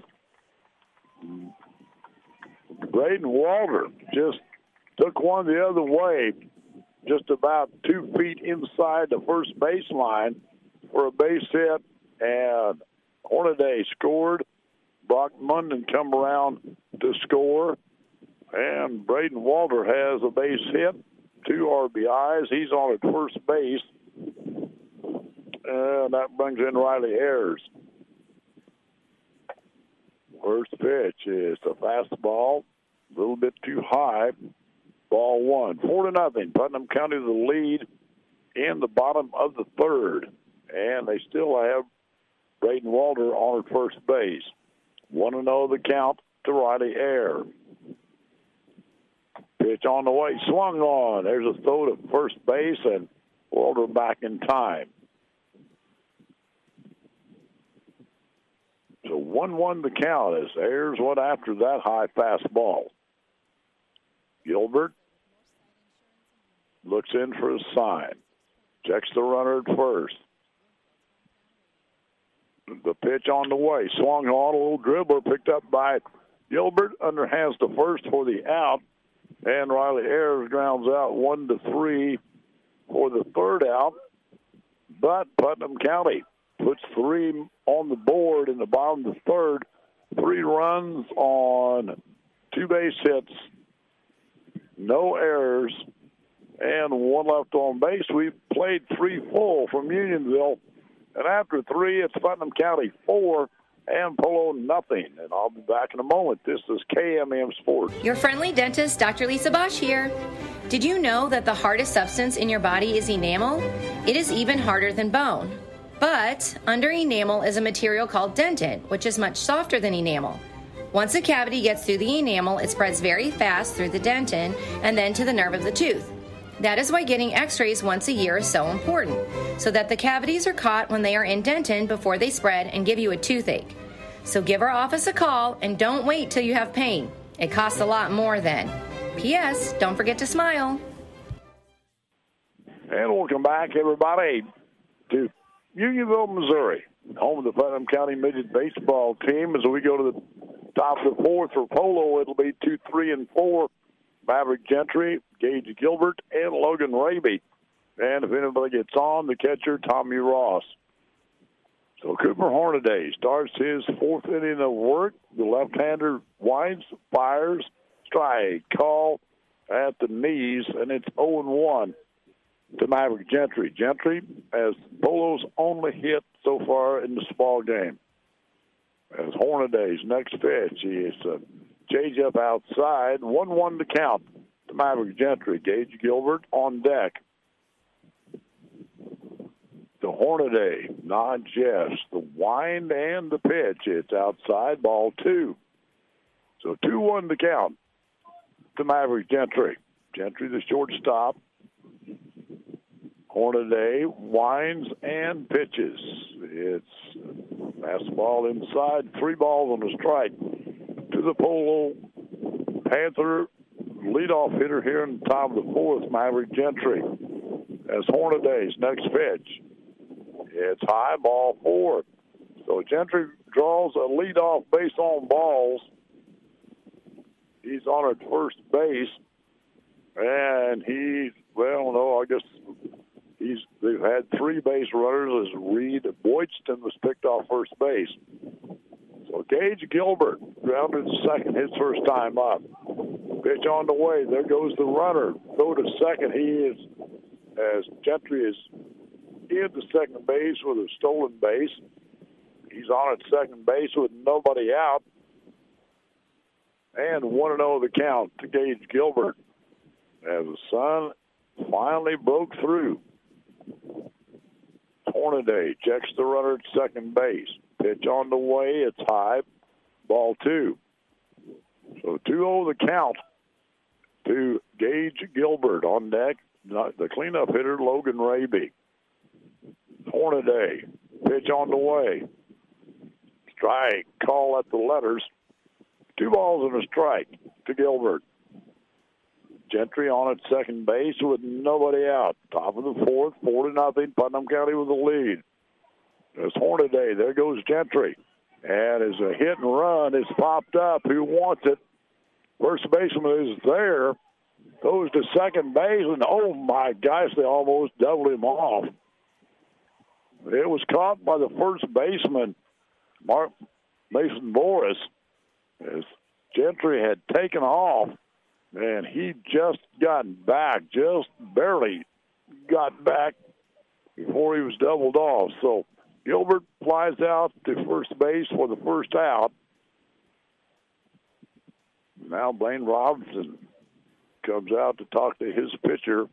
Braden Walter just took one the other way, just about two feet inside the first baseline for a base hit, and Hornaday scored. Brock Munden come around to score, and Braden Walter has a base hit, two R B Is. He's on at first base, and that brings in Riley Ayers. First pitch is a fastball, a little bit too high. Ball one. Four to nothing. Putnam County the lead in the bottom of the third. And they still have Braden Walter on at first base. One and oh the count to Riley Ayers. Pitch on the way. Swung on. There's a throw to first base, and Walter back in time. So one one the count as Ayers went after that high fastball. Gilbert looks in for a sign. Checks the runner at first. The pitch on the way. Swung on, a little dribbler picked up by Gilbert. Underhands to first for the out. And Riley Ayers grounds out one to three for the third out. But Putnam County puts three on the board in the bottom of the third. Three runs on two base hits, no errors, and one left on base. We've played three full from Unionville. And after three, it's Putnam County four and Polo nothing. And I'll be back in a moment. This is K M M Sports. Your friendly dentist, Doctor Lisa Bosch here. Did you know that the hardest substance in your body is enamel? It is even harder than bone. But under enamel is a material called dentin, which is much softer than enamel. Once a cavity gets through the enamel, it spreads very fast through the dentin and then to the nerve of the tooth. That is why getting x-rays once a year is so important, so that the cavities are caught when they are in dentin before they spread and give you a toothache. So give our office a call and don't wait till you have pain. It costs a lot more then. P S. Don't forget to smile. And welcome back, everybody, to Unionville, Missouri, home of the Putnam County Midget Baseball team. As we go to the top of the fourth for Polo, it'll be two, three, and four. Maverick Gentry, Gage Gilbert, and Logan Raby. And if anybody gets on, the catcher, Tommy Ross. So Cooper Hornaday starts his fourth inning of work. The left-hander winds, fires, strike, call, at the knees, and it's oh and one to Maverick Gentry. Gentry has Polo's only hit so far in this ball game. As Hornaday's next pitch, he is a change up outside, one one to count to Maverick Gentry. Gage Gilbert on deck. The Hornaday, non-Jess, the wind and the pitch. It's outside, ball two. So two one to count to Maverick Gentry. Gentry, the shortstop. Hornaday winds and pitches. It's fastball inside, three balls on the strike to the Polo Panther leadoff hitter here in the top of the fourth, Maverick Gentry. As Hornaday's next pitch. It's high, ball four. So Gentry draws a leadoff base on balls. He's on at first base, and he, well, no, I guess he's. They've had three base runners as Reed Boydston was picked off first base. So Gage Gilbert grounded to second his first time up. Pitch on the way. There goes the runner. Go to second. He is, as Gentry is in the second base with a stolen base. He's on at second base with nobody out. And one and oh the count to Gage Gilbert as the sun finally broke through. Hornaday checks the runner at second base. Pitch on the way. It's high. Ball two. So two oh the count to Gage Gilbert on deck. The cleanup hitter, Logan Raby. Hornaday. Pitch on the way. Strike. Call at the letters. Two balls and a strike to Gilbert. Gentry on at second base with nobody out. Top of the fourth, four to nothing. Putnam County with the lead. There's Hornaday. There goes Gentry. And as a hit and run is popped up, who wants it? First baseman is there. Goes to second base, and oh my gosh, they almost doubled him off. It was caught by the first baseman, Mark Mason Boris, as Gentry had taken off, and he just got back, just barely got back before he was doubled off. So Gilbert flies out to first base for the first out. Now Blaine Robinson comes out to talk to his pitcher.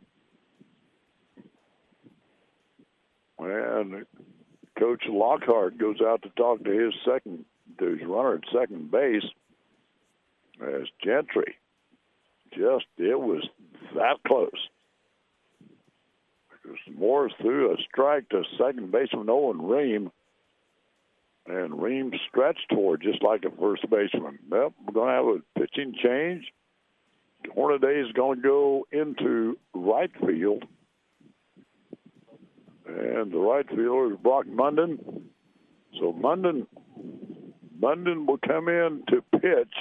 And Coach Lockhart goes out to talk to his second, to his runner at second base. As Gentry, just, it was that close. Morris threw a strike to second baseman Owen Ream, and Ream stretched toward just like a first baseman. Well, we're going to have a pitching change. Hornaday is going to go into right field. And the right fielder is Brock Munden. So Munden, Munden will come in to pitch.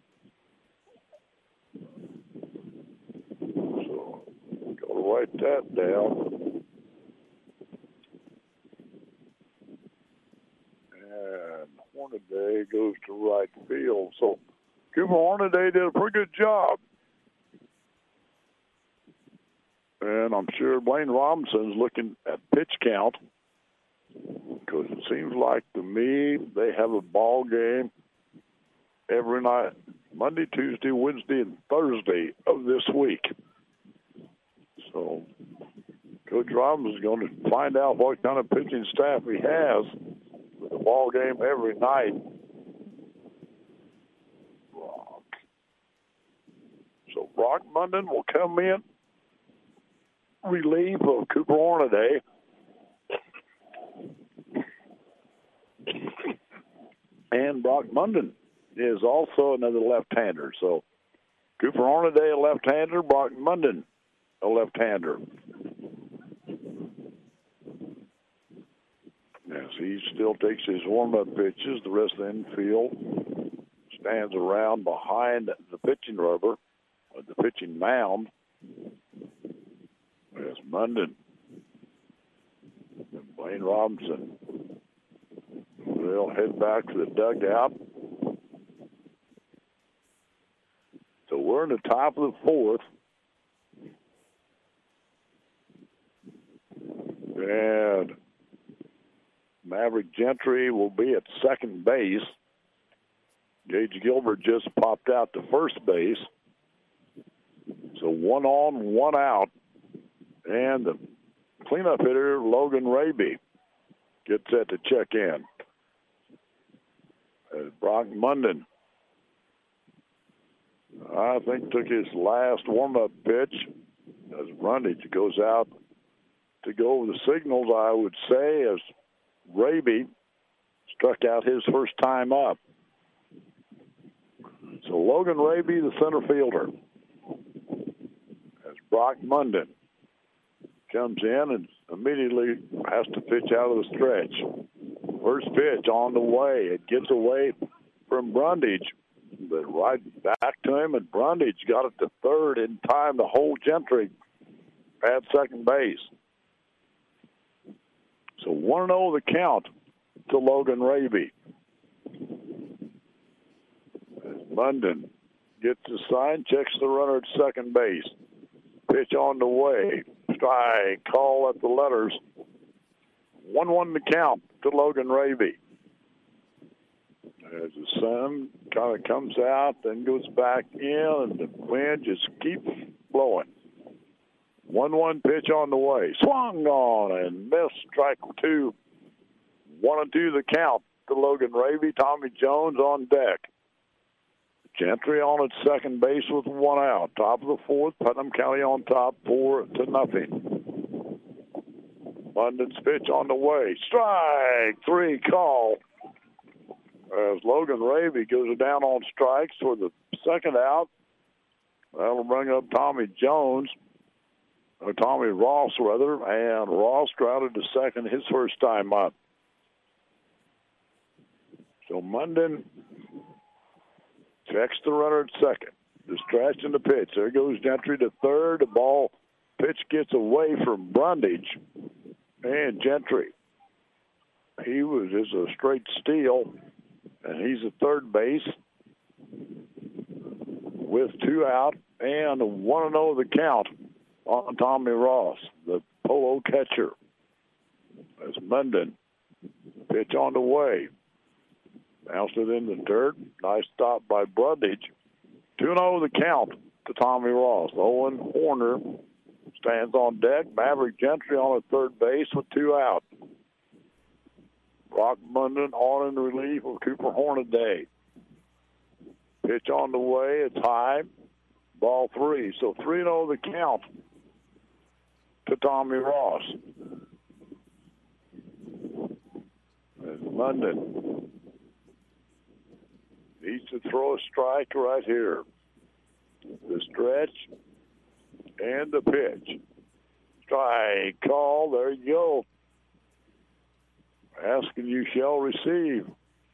So got to write that down. And Hornaday goes to right field. So Cooper Hornaday did a pretty good job. And I'm sure Blaine Robinson's looking at pitch count, because it seems like to me they have a ball game every night, Monday, Tuesday, Wednesday, and Thursday of this week. So Coach Robinson's going to find out what kind of pitching staff he has with a ball game every night. So Brock Munden will come in, relief of Cooper Hornaday. And Brock Munden is also another left-hander. So Cooper Hornaday, a left-hander. Brock Munden, a left-hander. As he still takes his warm-up pitches, the rest of the infield stands around behind the pitching rubber, the pitching mound. There's Munden and Blaine Robinson. They'll head back to the dugout. So we're in the top of the fourth. And Maverick Gentry will be at second base. Gage Gilbert just popped out to first base. So one on, one out. And the cleanup hitter, Logan Raby, gets set to check in. As Brock Munden, I think, took his last warm-up pitch as Brundage goes out to go over the signals, I would say, as Raby struck out his first time up. So Logan Raby, the center fielder, as Brock Munden comes in and immediately has to pitch out of the stretch. First pitch on the way. It gets away from Brundage, but right back to him, and Brundage got it to third in time to hold Gentry at second base. So one oh the count to Logan Raby. As Munden gets the sign, checks the runner at second base. Pitch on the way. Strike, call at the letters. one one the count to Logan Raby. As the sun kind of comes out, then goes back in, and the wind just keeps blowing. one one pitch on the way. Swung on and missed. Strike two. One and two the count to Logan Raby. Tommy Jones on deck. Gentry on at second base with one out. Top of the fourth, Putnam County on top, four to nothing. Munden's pitch on the way. Strike three, call. As Logan Raby goes down on strikes for the second out. That'll bring up Tommy Jones, or Tommy Ross, rather, and Ross grounded to second his first time up. So Munden checks the runner at second. The stretch and the pitch. There goes Gentry to third. The ball pitch gets away from Brundage. And Gentry, he was just a straight steal. And he's at third base with two out and a one and oh the count on Tommy Ross, the Polo catcher. As Munden, pitch on the way. Bounced it in the dirt. Nice stop by Brundage. two and oh the count to Tommy Ross. Owen Horner stands on deck. Maverick Gentry on at third base with two out. Brock Munden on in relief of Cooper Hornaday. Pitch on the way. It's high. Ball three. So three and oh the count to Tommy Ross. As Munden needs to throw a strike right here. The stretch and the pitch. Strike call. There you go. Ask and you shall receive.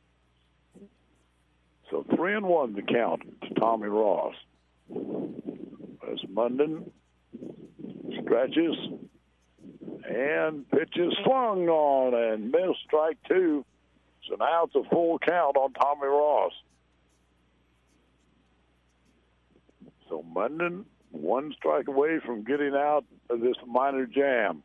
So three and one the count to Tommy Ross. As Munden stretches and pitches swung on and missed. Strike two. So now it's a full count on Tommy Ross. So Munden one strike away from getting out of this minor jam.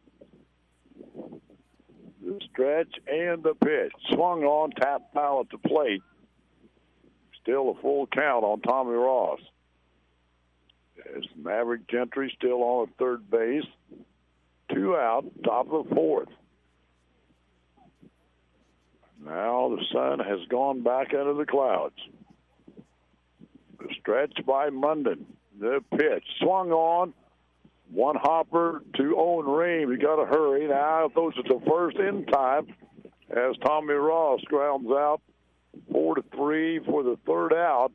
The stretch and the pitch. Swung on, tap foul at the plate. Still a full count on Tommy Ross. As Maverick Gentry still on at third base. Two out, top of the fourth. Now the sun has gone back into the clouds. The stretch by Munden. The pitch. Swung on. One hopper to Owen Ream. You got to hurry. Now those are the first in time as Tommy Ross grounds out four to three for the third out.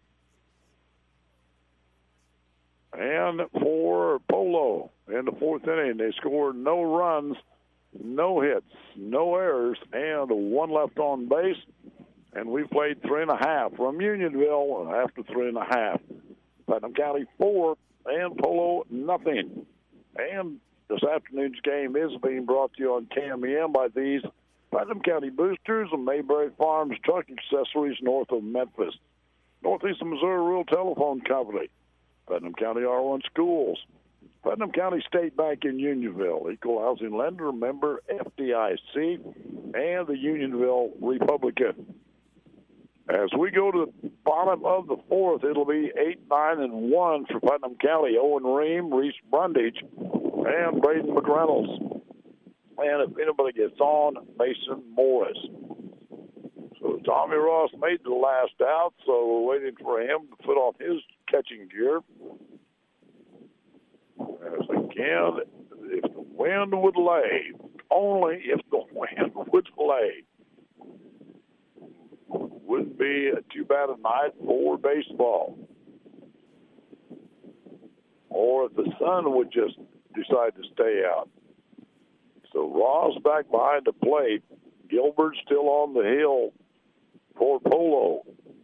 And for Polo in the fourth inning, they scored no runs, no hits, no errors, and one left on base. And we played three and a half from Unionville after three and a half. Putnam County four and Polo nothing. And this afternoon's game is being brought to you on K M E M by these Putnam County Boosters and Mayberry Farms Truck Accessories north of Memphis. Northeastern Missouri Rural Telephone Company. Putnam County R one Schools. Putnam County State Bank in Unionville, equal housing lender, member F D I C, and the Unionville Republican. As we go to the bottom of the fourth, it'll be eight, nine, and one for Putnam County. Owen Ream, Reese Brundage, and Braden McReynolds. And if anybody gets on, Mason Morris. So Tommy Ross made the last out, so we're waiting for him to put on his catching gear. As again, if the wind would lay, only if the wind would lay, wouldn't be too bad a night for baseball. Or if the sun would just decide to stay out. So Ross back behind the plate. Gilbert still on the hill for Polo.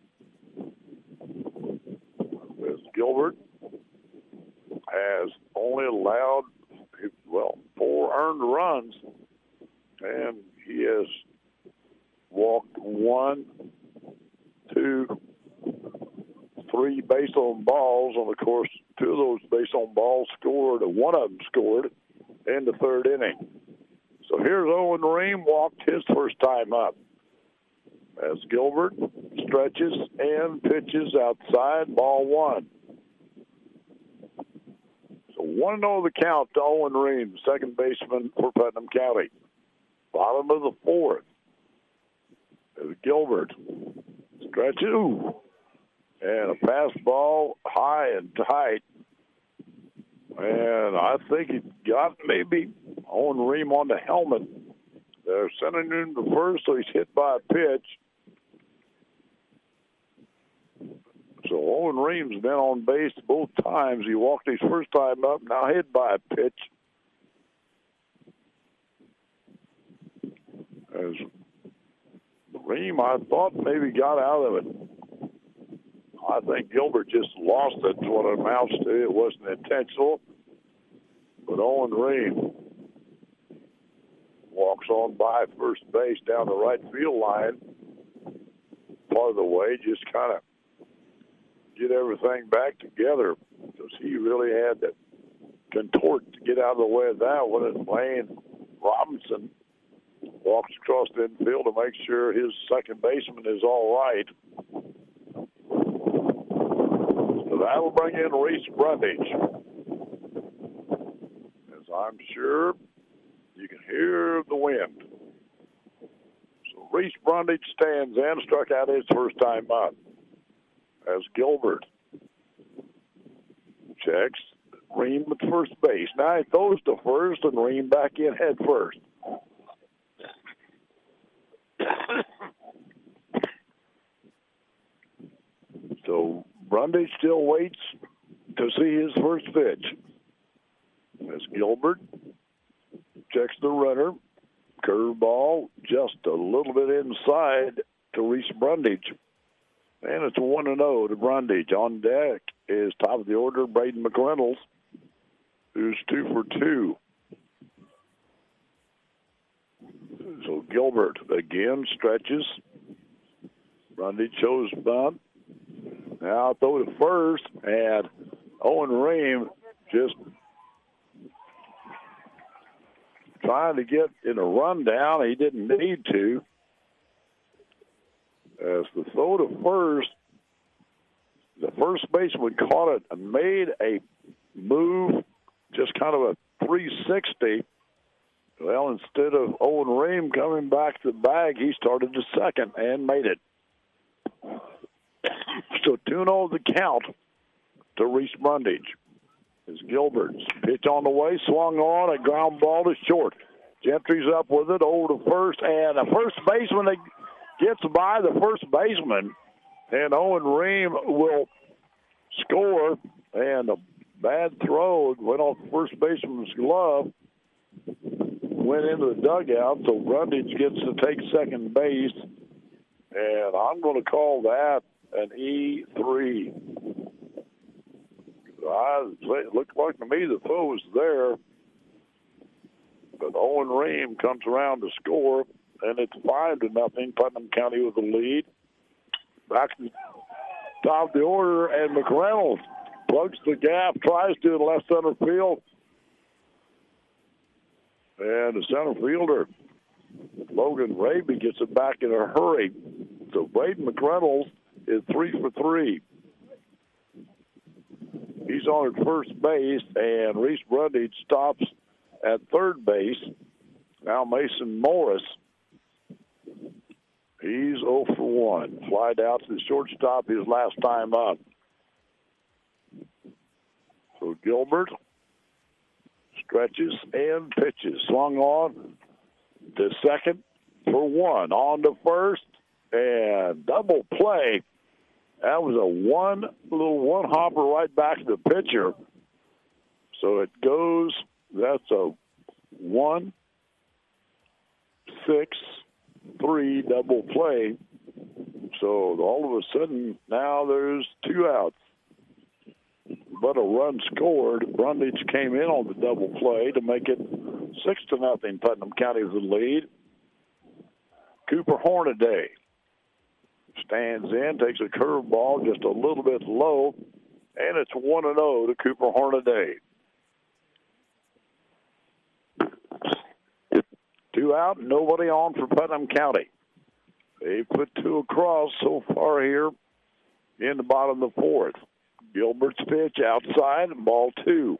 As Gilbert has only allowed, well, four earned runs, and he has walked one, two, three base on balls, and of course, two of those base on balls scored, and one of them scored in the third inning. So here's Owen Ream, walked his first time up. As Gilbert stretches and pitches outside, ball one. So one oh the count to Owen Ream, second baseman for Putnam County. Bottom of the fourth. As Gilbert stretches, ooh, and a pass ball high and tight. And I think he got maybe Owen Ream on the helmet. They're sending him to first, so he's hit by a pitch. So Owen Ream's been on base both times. He walked his first time up, now hit by a pitch. As Ream, I thought maybe got out of it. I think Gilbert just lost it, is what it amounts to. It wasn't intentional. But Owen Ream walks on by first base down the right field line part of the way, just kind of get everything back together, because he really had to contort to get out of the way of that one. And Lane Robinson walks across the infield to make sure his second baseman is all right. So that'll bring in Reese Brundage. As I'm sure you can hear the wind. So Reese Brundage stands in, struck out his first time up. As Gilbert checks Ream at first base. Now he throws to first and Ream back in head first. So Brundage still waits to see his first pitch. As Gilbert checks the runner, curveball just a little bit inside to Reese Brundage. And it's one and oh to Brundage. On deck is top of the order, Braden McReynolds, who's two for two. So Gilbert again stretches. Brundage shows bunt. Now throw to first, and Owen Ream just trying to get in a rundown. He didn't need to. As the throw to first, the first baseman caught it and made a move, just kind of a three sixty. Well, instead of Owen Ream coming back to the bag, he started to second and made it. So two oh the count to Reese Brundage. As Gilbert's pitch on the way, swung on, a ground ball to short. Gentry's up with it, over to first, and the first baseman that gets by the first baseman, and Owen Ream will score, and a bad throw went off the first baseman's glove, went into the dugout, so Brundage gets to take second base, and I'm going to call that an E three. I, it looked like to me the throw was there, but Owen Ream comes around to score, and it's five to nothing. Putnam County with the lead. Back to the top of the order, and McReynolds plugs the gap, tries to in left center field. And the center fielder, Logan Raby, gets it back in a hurry. So Braden McReynolds is three for three. He's on at first base, and Reese Brundage stops at third base. Now Mason Morris, he's oh for one. Flied out to the shortstop his last time up. So Gilbert stretches and pitches. Swung on to second for one. On to first, and double play. That was a one little one hopper right back to the pitcher. So it goes, that's a one, six, three double play. So all of a sudden now there's two outs. But a run scored. Brundage came in on the double play to make it six to nothing. Putnam County with the lead. Cooper Hornaday stands in, takes a curveball just a little bit low, and it's one and oh to Cooper Hornaday. Two out, nobody on for Putnam County. They put two across so far here in the bottom of the fourth. Gilbert's pitch outside, and ball two.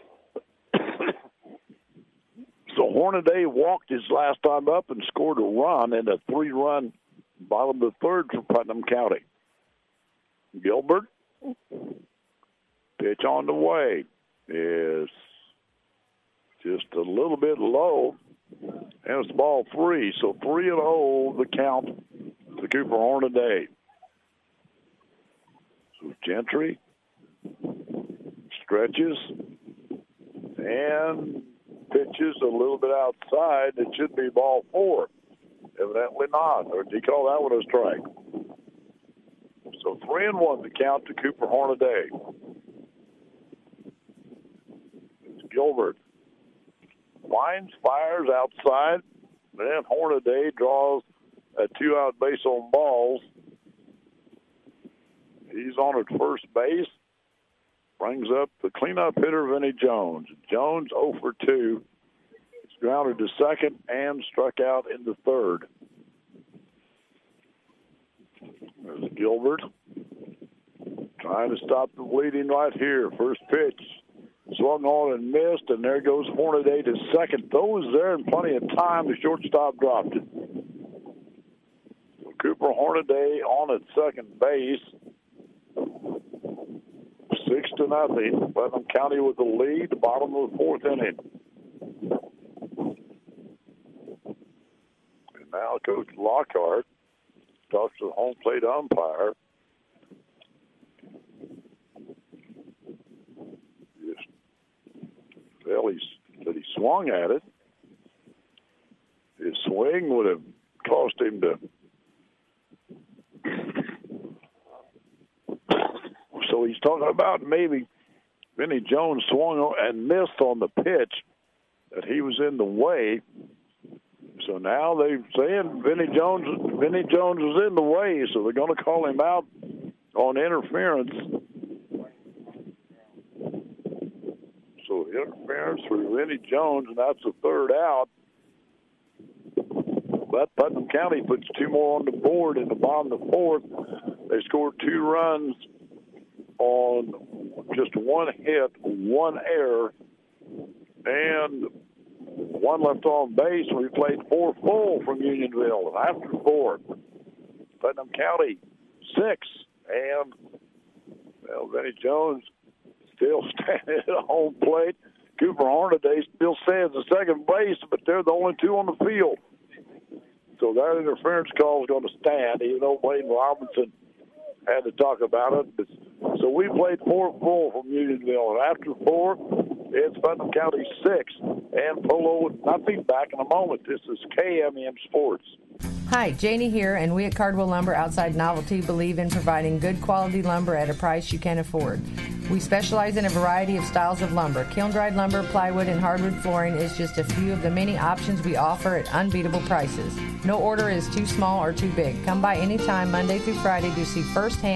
So Hornaday walked his last time up and scored a run in a three-run bottom of the third for Putnam County. Gilbert, pitch on the way, is just a little bit low, and it's ball three. So three and oh the count to Cooper Hornaday. So Gentry stretches and pitches a little bit outside. It should be ball four. Evidently not. Or did he call that one a strike? So three and one to count to Cooper Hornaday. It's Gilbert. Winds, fires outside. Then Hornaday draws a two-out base on balls. He's on at first base. Brings up the cleanup hitter, Vinnie Jones. Jones oh for two. He's grounded to second and struck out in the third. There's Gilbert trying to stop the bleeding right here. First pitch. Swung on and missed, and there goes Hornaday to second. Those there in plenty of time. The shortstop dropped it. Cooper Hornaday on at second base. Six to nothing. Putnam County with the lead, the bottom of the fourth inning. And now Coach Lockhart talks to the home plate umpire. Just, well, he's, that he swung at it. His swing would have cost him to. So he's talking about maybe Vinnie Jones swung and missed on the pitch, that he was in the way. So now they're saying Vinnie Jones, Vinnie Jones was in the way, so they're going to call him out on interference. So interference for Vinnie Jones, and that's the third out. But Putnam County puts two more on the board in the bottom of the fourth. They scored two runs on just one hit, one error, and one left on base. We played four full from Unionville. And after four, Putnam County six, and well, Vinnie Jones still standing at home plate. Cooper Hornaday still stands at second base, but they're the only two on the field. So that interference call is going to stand, even though Wayne Robinson had to talk about it. But, so we played four full from Unionville. And after four, it's Putnam County six and Polo with nothing. Back in a moment. This is K M E M Sports. Hi, Janie here, and we at Cardwell Lumber Outside Novelty believe in providing good quality lumber at a price you can afford. We specialize in a variety of styles of lumber. Kiln-dried lumber, plywood, and hardwood flooring is just a few of the many options we offer at unbeatable prices. No order is too small or too big. Come by anytime, Monday through Friday, to see firsthand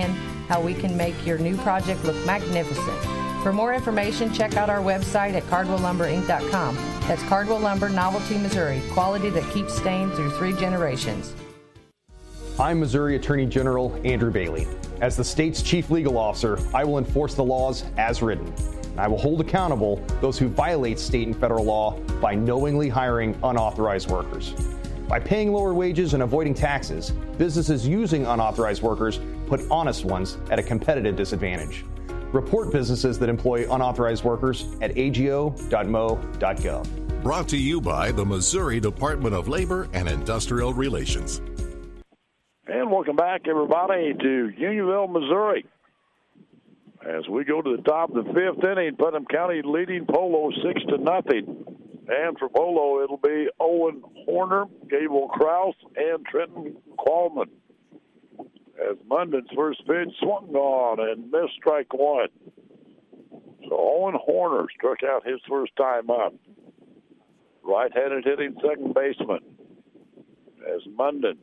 how we can make your new project look magnificent. For more information, check out our website at cardwell lumber inc dot com. That's Cardwell Lumber, Novelty, Missouri. Quality that keeps staying through three generations. I'm Missouri Attorney General Andrew Bailey. As the state's chief legal officer, I will enforce the laws as written. I will hold accountable those who violate state and federal law by knowingly hiring unauthorized workers. By paying lower wages and avoiding taxes, businesses using unauthorized workers put honest ones at a competitive disadvantage. Report businesses that employ unauthorized workers at a g o dot m o dot gov. Brought to you by the Missouri Department of Labor and Industrial Relations. And welcome back, everybody, to Unionville, Missouri. As we go to the top of the fifth inning, Putnam County leading Polo six to nothing. And for Polo, it'll be Owen Horner, Gable Kraus, and Trenton Qualman. As Munden's first pitch swung on and missed strike one. So Owen Horner struck out his first time up. Right-handed hitting second baseman. As Munden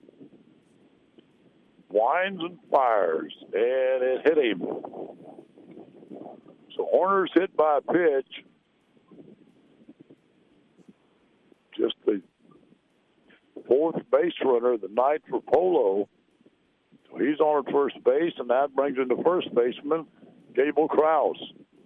winds and fires, and it hit him. So Horner's hit by a pitch. Just the fourth base runner of the night for Polo. So he's on at first base, and that brings in the first baseman, Gable Kraus.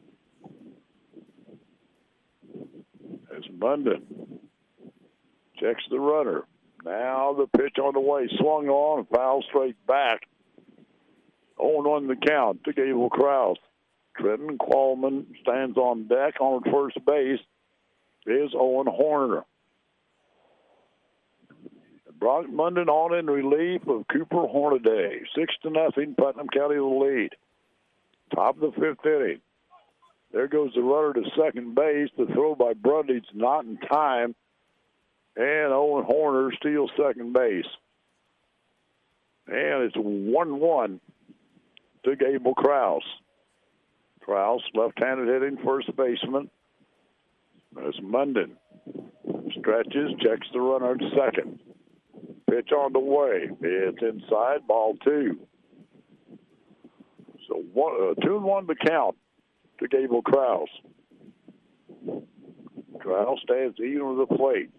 As Munden checks the runner. Now the pitch on the way, swung on, foul straight back. oh one the count to Gable Kraus. Trenton Qualman stands on deck. On first base is Owen Horner. Brock Munden on in relief of Cooper Hornaday. Six to nothing, Putnam County the lead. Top of the fifth inning. There goes the runner to second base. The throw by Brundage not in time. And Owen Horner steals second base. And it's one one to Gable Kraus. Kraus, left-handed hitting first baseman. That's Munden. Stretches, checks the runner at second. Pitch on the way. It's inside, ball two. So one, uh, two and one to count to Gable Kraus. Kraus stands even with the plate.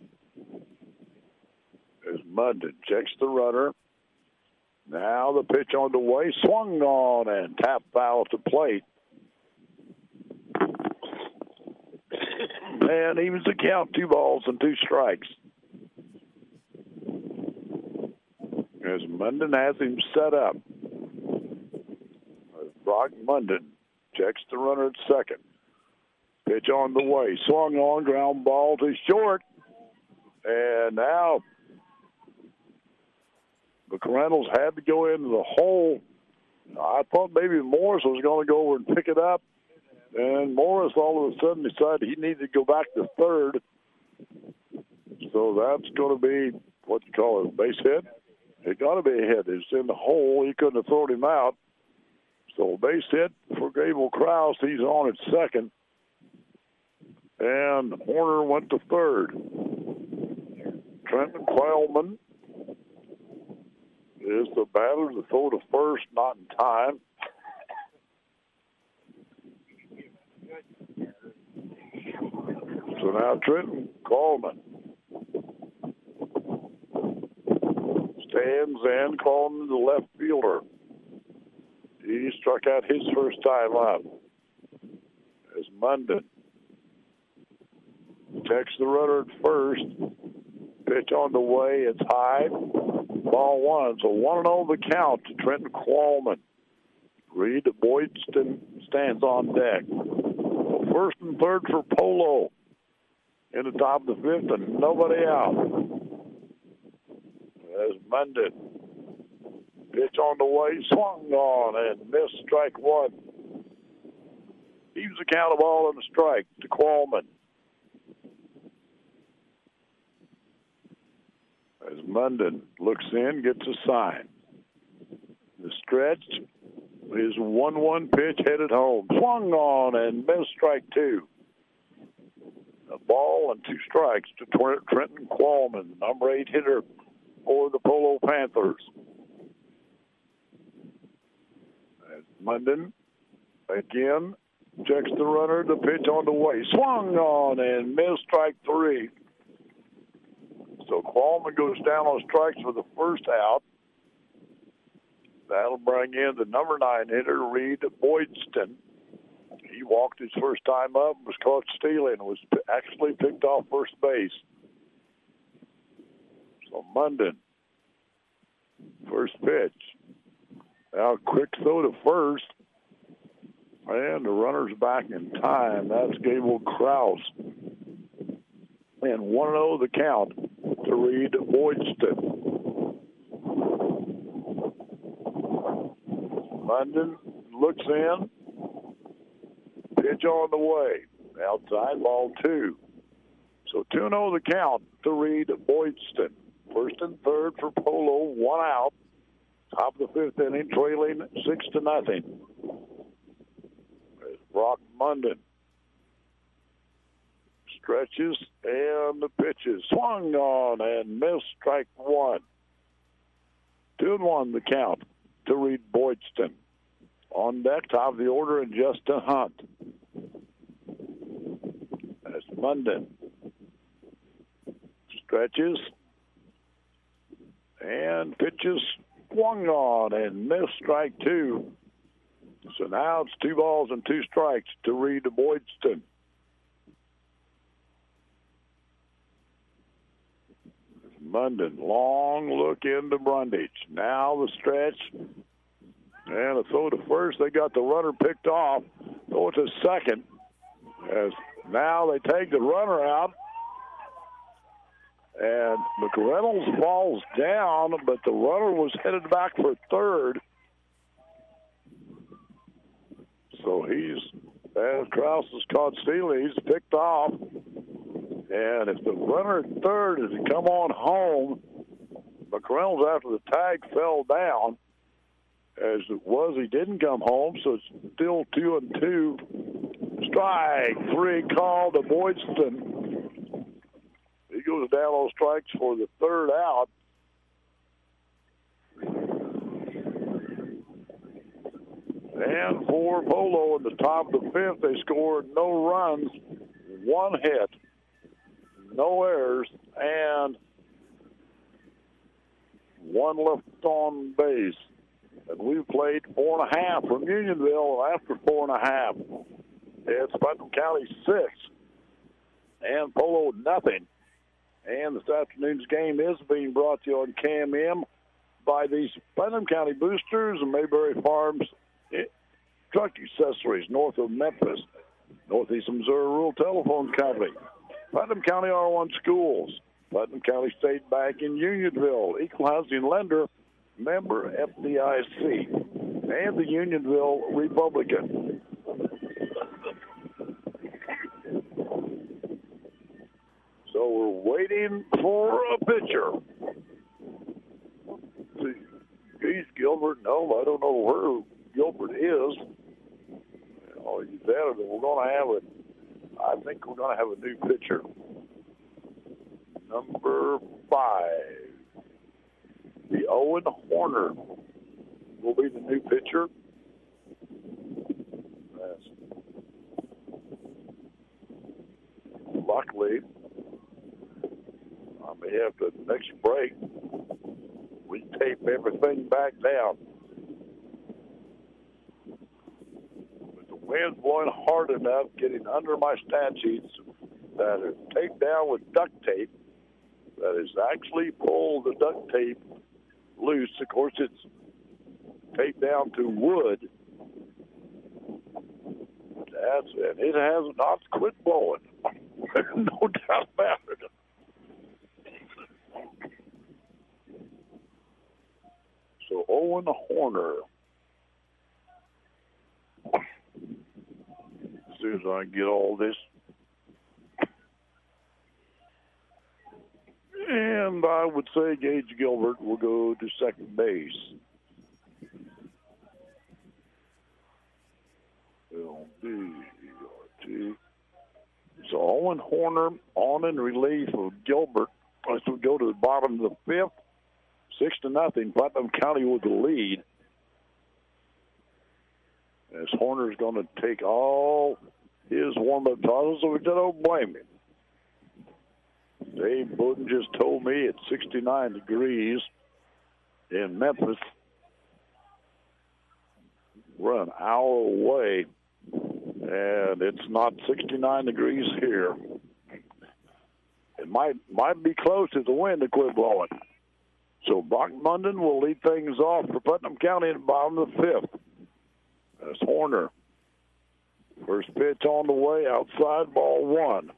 As Munden checks the runner. Now the pitch on the way, swung on and tapped foul at the plate. And evens the count, two balls and two strikes. As Munden has him set up. As Brock Munden checks the runner at second. Pitch on the way, swung on, ground ball to short. And now McReynolds had to go into the hole. I thought maybe Morris was going to go over and pick it up. And Morris all of a sudden decided he needed to go back to third. So that's going to be, what you call it, a base hit? It got to be a hit. It's in the hole. He couldn't have thrown him out. So base hit for Gable Kraus. He's on at second. And Horner went to third. Trenton Qualman is the batter. The throw to first, not in time. So now Trenton Qualman stands in, calling the left fielder. He struck out his first time up. As Munden checks the runner at first. Pitch on the way. It's high. Ball one. So one and oh the count to Trenton Qualman. Reed Boydston stands on deck. So first and third for Polo in the top of the fifth, and nobody out. As Munden pitch on the way, swung on and missed strike one. He's the count of ball and a strike to Qualman. As Munden looks in, gets a sign. The stretch is one one pitch headed home. Swung on and missed strike two. A ball and two strikes to Trenton Qualman, number eight hitter for the Polo Panthers. As Munden again checks the runner. The pitch on the way. Swung on and missed, strike three. So Qualman goes down on strikes for the first out. That'll bring in the number nine hitter, Reed Boydston. He walked his first time up, was caught stealing, was actually picked off first base. So Munden, first pitch. Now quick throw to first. And the runner's back in time. That's Gable Kraus. And one oh the count to Reed Boydston. Munden looks in. Pitch on the way. Outside, ball two. So two oh the count to Reed Boydston. First and third for Polo, one out. Top of the fifth inning, trailing six to nothing. There's Brock Munden. Stretches and the pitches. Swung on and missed, strike one. Two and one the count to Reed Boydston. On deck, top of the order, and Justin Hunt. That's Munden. Stretches and pitches, swung on and missed, strike two. So now it's two balls and two strikes to Reed Boydston. Munden, long look into Brundage. Now the stretch and a throw to first. They got the runner picked off. Throw it to second. As now they take the runner out. And McReynolds falls down, but the runner was headed back for third. So he's, as Kraus is caught stealing, he's picked off. And if the runner at third is to come on home, McReynolds, after the tag, fell down. As it was, he didn't come home, so it's still two and two. Strike three called to Boydston. He goes down on strikes for the third out. And for Polo in the top of the fifth, they scored no runs, one hit, no errors, and one left on base. And we played four and a half from Unionville after four and a half. It's Putnam County six and Polo nothing. And this afternoon's game is being brought to you on K M M by these Putnam County Boosters and Mayberry Farms Truck Accessories, north of Memphis, Northeast Missouri Rural Telephone Company, Putnam County R one Schools, Putnam County State Bank in Unionville, Equal Housing Lender, member F D I C, and the Unionville Republican. So we're waiting for a pitcher. See, he's Gilbert. No, I don't know where Gilbert is. Oh, he's there. We're going to have a. I think we're going to have a new pitcher. Number five, the Owen Horner will be the new pitcher. That's luckily. I may have to, next break, we tape everything back down. But the wind's blowing hard enough, getting under my stat sheets that is taped down with duct tape, that is actually pulled the duct tape loose. Of course, it's taped down to wood. That's it. It has not quit blowing. No doubt about it. So Owen Horner. As soon as I get all this. And I would say Gage Gilbert will go to second base. L B R T. So Owen Horner on in relief of Gilbert. As we go to the bottom of the fifth. Six to nothing, Putnam County with the lead. As Horner's going to take all his warm-up tosses, so we don't blame him. Dave Bowden just told me it's sixty-nine degrees in Memphis. We're an hour away, and it's not sixty-nine degrees here. It might might be close if the wind to quit blowing. So Brock Munden will lead things off for Putnam County at the bottom of the fifth. That's Horner. First pitch on the way, outside, ball one.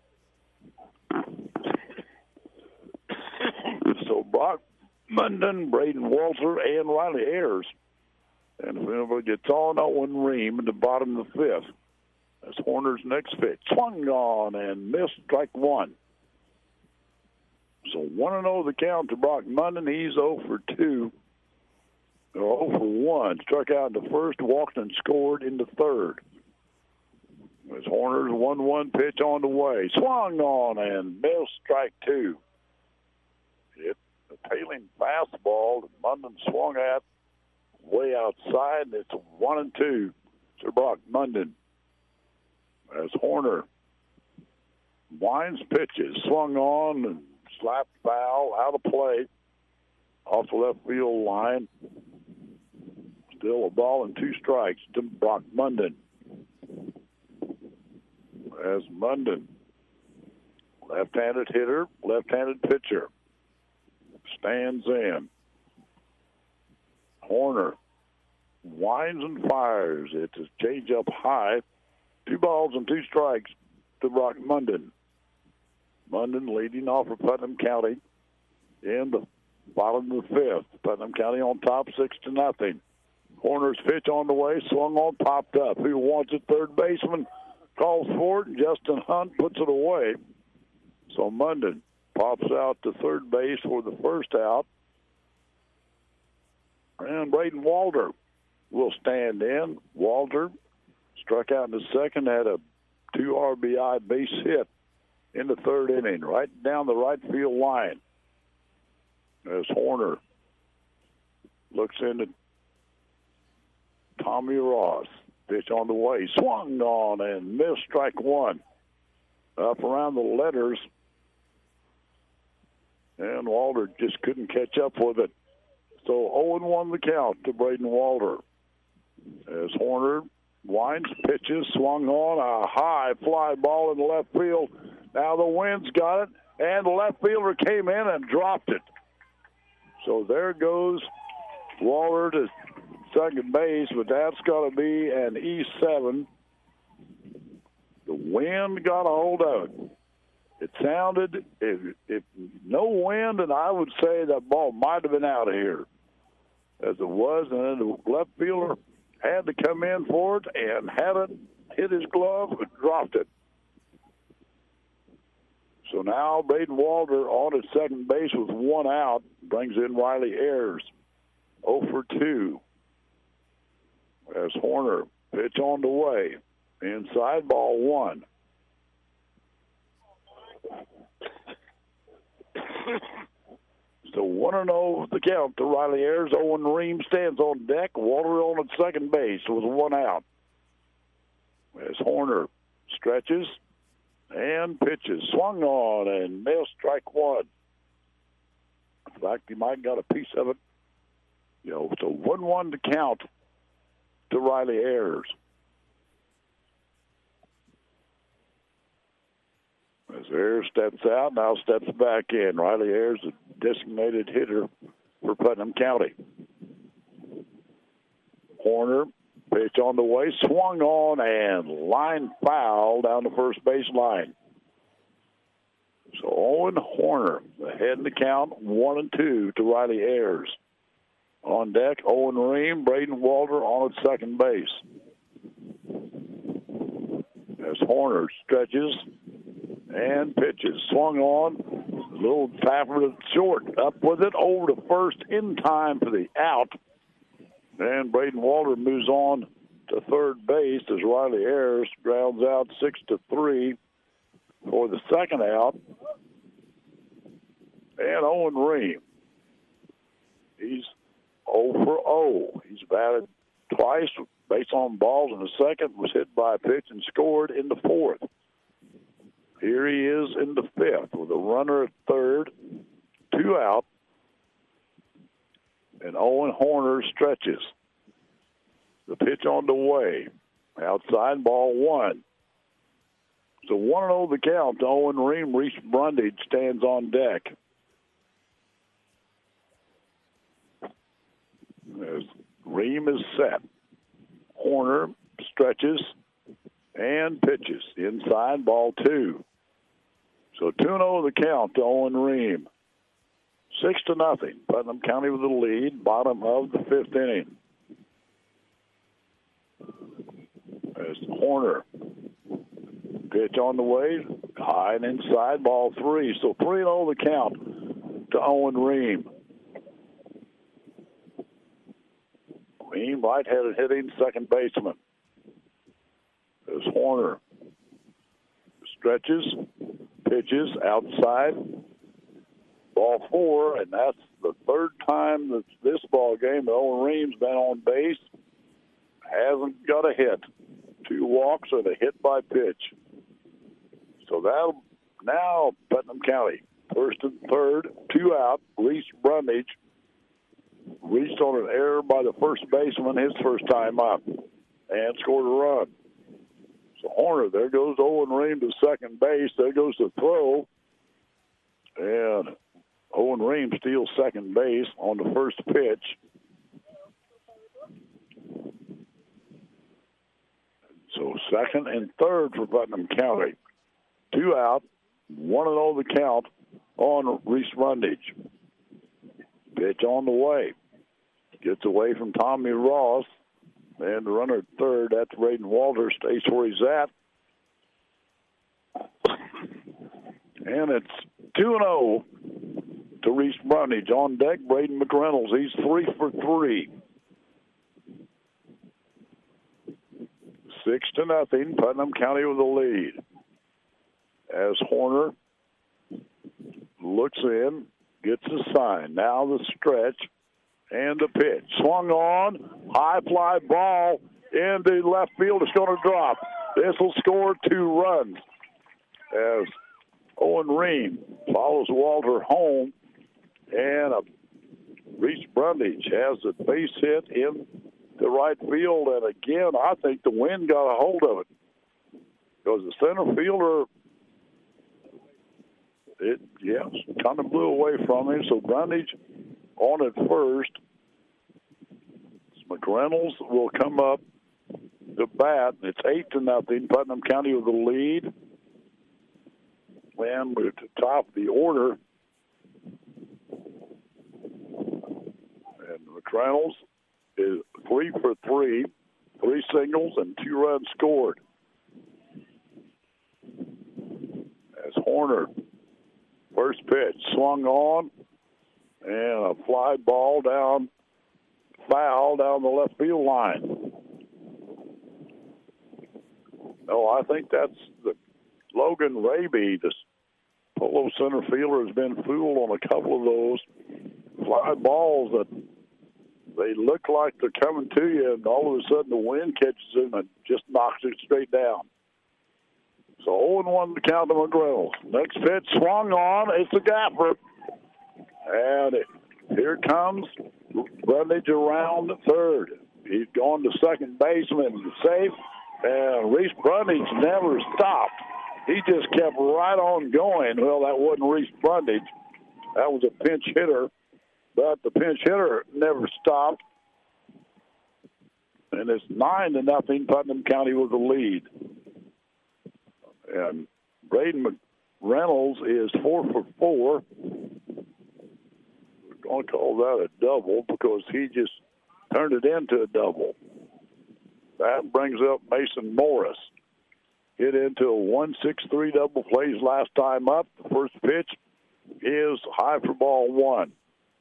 So Brock Munden, Braden Walter, and Riley Ayers. And if anybody gets on, Owen Ream at the bottom of the fifth. That's Horner's next pitch. Swung on and missed, strike one. So one and oh the count to Brock Munden. He's oh for two. Or oh for one. Struck out in the first, walked and scored in the third. As Horner's one one pitch on the way. Swung on and missed, strike two. Hit a tailing fastball that Munden swung at way outside, and it's one and two to Brock Munden. As Horner winds pitches, swung on and slapped foul, out of play, off the left field line. Still a ball and two strikes to Brock Munden. As Munden, left-handed hitter, left-handed pitcher, stands in. Horner winds and fires. It's a change up high. Two balls and two strikes to Brock Munden. Munden leading off for Putnam County in the bottom of the fifth. Putnam County on top, six to nothing. Horner's pitch on the way, swung on, popped up. Who wants it? Third baseman calls for it, and Justin Hunt puts it away. So Munden pops out to third base for the first out. And Braden Walter will stand in. Walter struck out in the second, had a two R B I base hit in the third inning, right down the right field line. As Horner looks into Tommy Ross. Pitch on the way. Swung on and missed, strike one. Up around the letters. And Walter just couldn't catch up with it. So oh and one the count to Braden Walter. As Horner winds, pitches, swung on a high fly ball in the left field. Now the wind's got it, and the left fielder came in and dropped it. So there goes Walter to second base, but that's got to be an E seven. The wind got a hold of it. It sounded, if, if no wind, and I would say that ball might have been out of here, as it was, and then the left fielder had to come in for it and had it hit his glove and dropped it. So now Braden Walter on at second base with one out, brings in Riley Ayers, oh for two. As Horner, pitch on the way, inside, ball one. So one and oh the count to Riley Ayers. Owen Ream stands on deck. Walter on at second base with one out. As Horner stretches and pitches, swung on and missed, strike one. In fact, he might have got a piece of it. You know, so one one to count to Riley Ayers. As Ayers steps out, now steps back in. Riley Ayers, a designated hitter for Putnam County. Horner, pitch on the way, swung on and line foul down the first base line. So Owen Horner ahead in the count, one and two to Riley Ayers. On deck, Owen Ream, Braden Walter on at second base. As Horner stretches and pitches, swung on, little tapper to short, up with it, over to first in time for the out. And Braden Walter moves on to third base as Riley Ayers grounds out six to three for the second out. And Owen Ream, he's oh for oh. He's batted twice, base on balls in the second, was hit by a pitch and scored in the fourth. Here he is in the fifth with a runner at third, two out, and Owen Horner stretches. The pitch on the way. Outside, ball one. So one and oh the count to Owen Ream. Reese Brundage stands on deck. As Ream is set. Horner stretches and pitches. Inside, ball two. So two and oh the count to Owen Ream. Six to nothing. Putnam County with the lead. Bottom of the fifth inning. As Horner. Pitch on the way. High and inside, ball three. So three and oh the count to Owen Ream. Ream, right-handed hitting, second baseman. As Horner stretches, pitches outside, ball four, and that's the third time that this ball game that Owen Ream's been on base. Hasn't got a hit. Two walks and a hit by pitch. So that'll now Putnam County, first and third, two out. Reese Brundage reached on an error by the first baseman his first time up and scored a run. So Horner, there goes Owen Ream to second base. There goes the throw. And Owen Ream steals second base on the first pitch. So second and third for Putnam County. Two out, one and oh the count on Reese Brundage. Pitch on the way. Gets away from Tommy Ross. And the runner at third, that's Braden Walter, stays where he's at. And it's two and oh to Reese Brundage. On deck, Braden McReynolds. He's three for three. Six to nothing, Putnam County with the lead. As Horner looks in, gets a sign. Now the stretch and the pitch. Swung on, high fly ball into left field. It's going to drop. This will score two runs. As Owen Ream follows Walter home, and a Reese Brundage has a base hit in the right field. And again, I think the wind got a hold of it because the center fielder, it yes, kind of blew away from him. So Brundage on at first. McReynolds will come up to bat. It's eight to nothing. Putnam County with the lead. And we're at the top of the order. And McReynolds is three for three, three singles and two runs scored. As Horner, first pitch swung on, and a fly ball down, foul down the left field line. No, I think that's the Logan Raby, the Polo center fielder, has been fooled on a couple of those fly balls that they look like they're coming to you, and all of a sudden the wind catches them and just knocks it straight down. So oh and one to count to McGrail. Next pitch swung on. It's a gapper. And it, here comes Brundage around the third. He's gone to second baseman safe. And Reese Brundage never stopped. He just kept right on going. Well, that wasn't Reese Brundage. That was a pinch hitter. But the pinch hitter never stopped. And it's nine to nothing. Putnam County with the lead. And Braden Reynolds is four for four. We're going to call that a double because he just turned it into a double. That brings up Mason Morris. Hit into a one six three double plays last time up. The first pitch is high for ball one.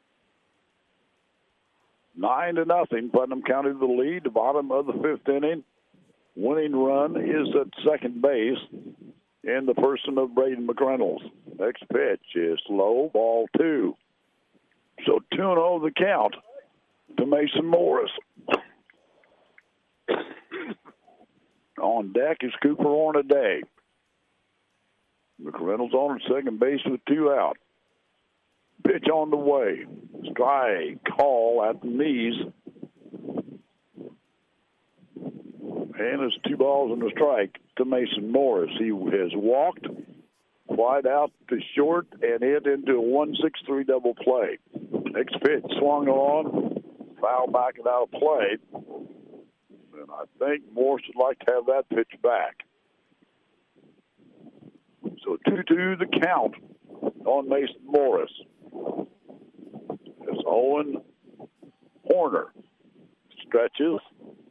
Nine to nothing. Putnam County to the lead. The bottom of the fifth inning. Winning run is at second base in the person of Braden McReynolds. Next pitch is low, ball two. So two and oh the count to Mason Morris. On deck is Cooper Hornaday. McReynolds on at second base with two out. Pitch on the way. Strike call at the knees. And it's two balls and a strike to Mason Morris. He has walked wide out to short and hit into a one six three double play. Next pitch swung on, foul back and out of play. And I think Morris would like to have that pitch back. So two two the count on Mason Morris. As Owen Horner stretches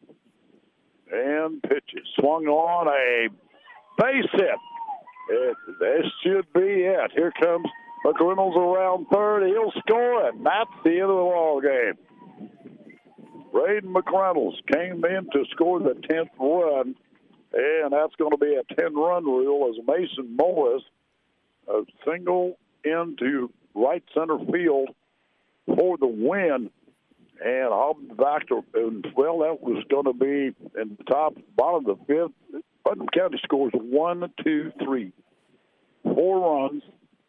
and pitches. Swung on a base hit. It, this should be it. Here comes McReynolds around third. He'll score, and that's the end of the ball game. Braden McReynolds came in to score the tenth run, and that's going to be a ten-run rule as Mason Morris a single into right center field for the win. And I'll be back to, well, that was going to be in the top, bottom of the fifth. Putnam County scores one, two, three, four runs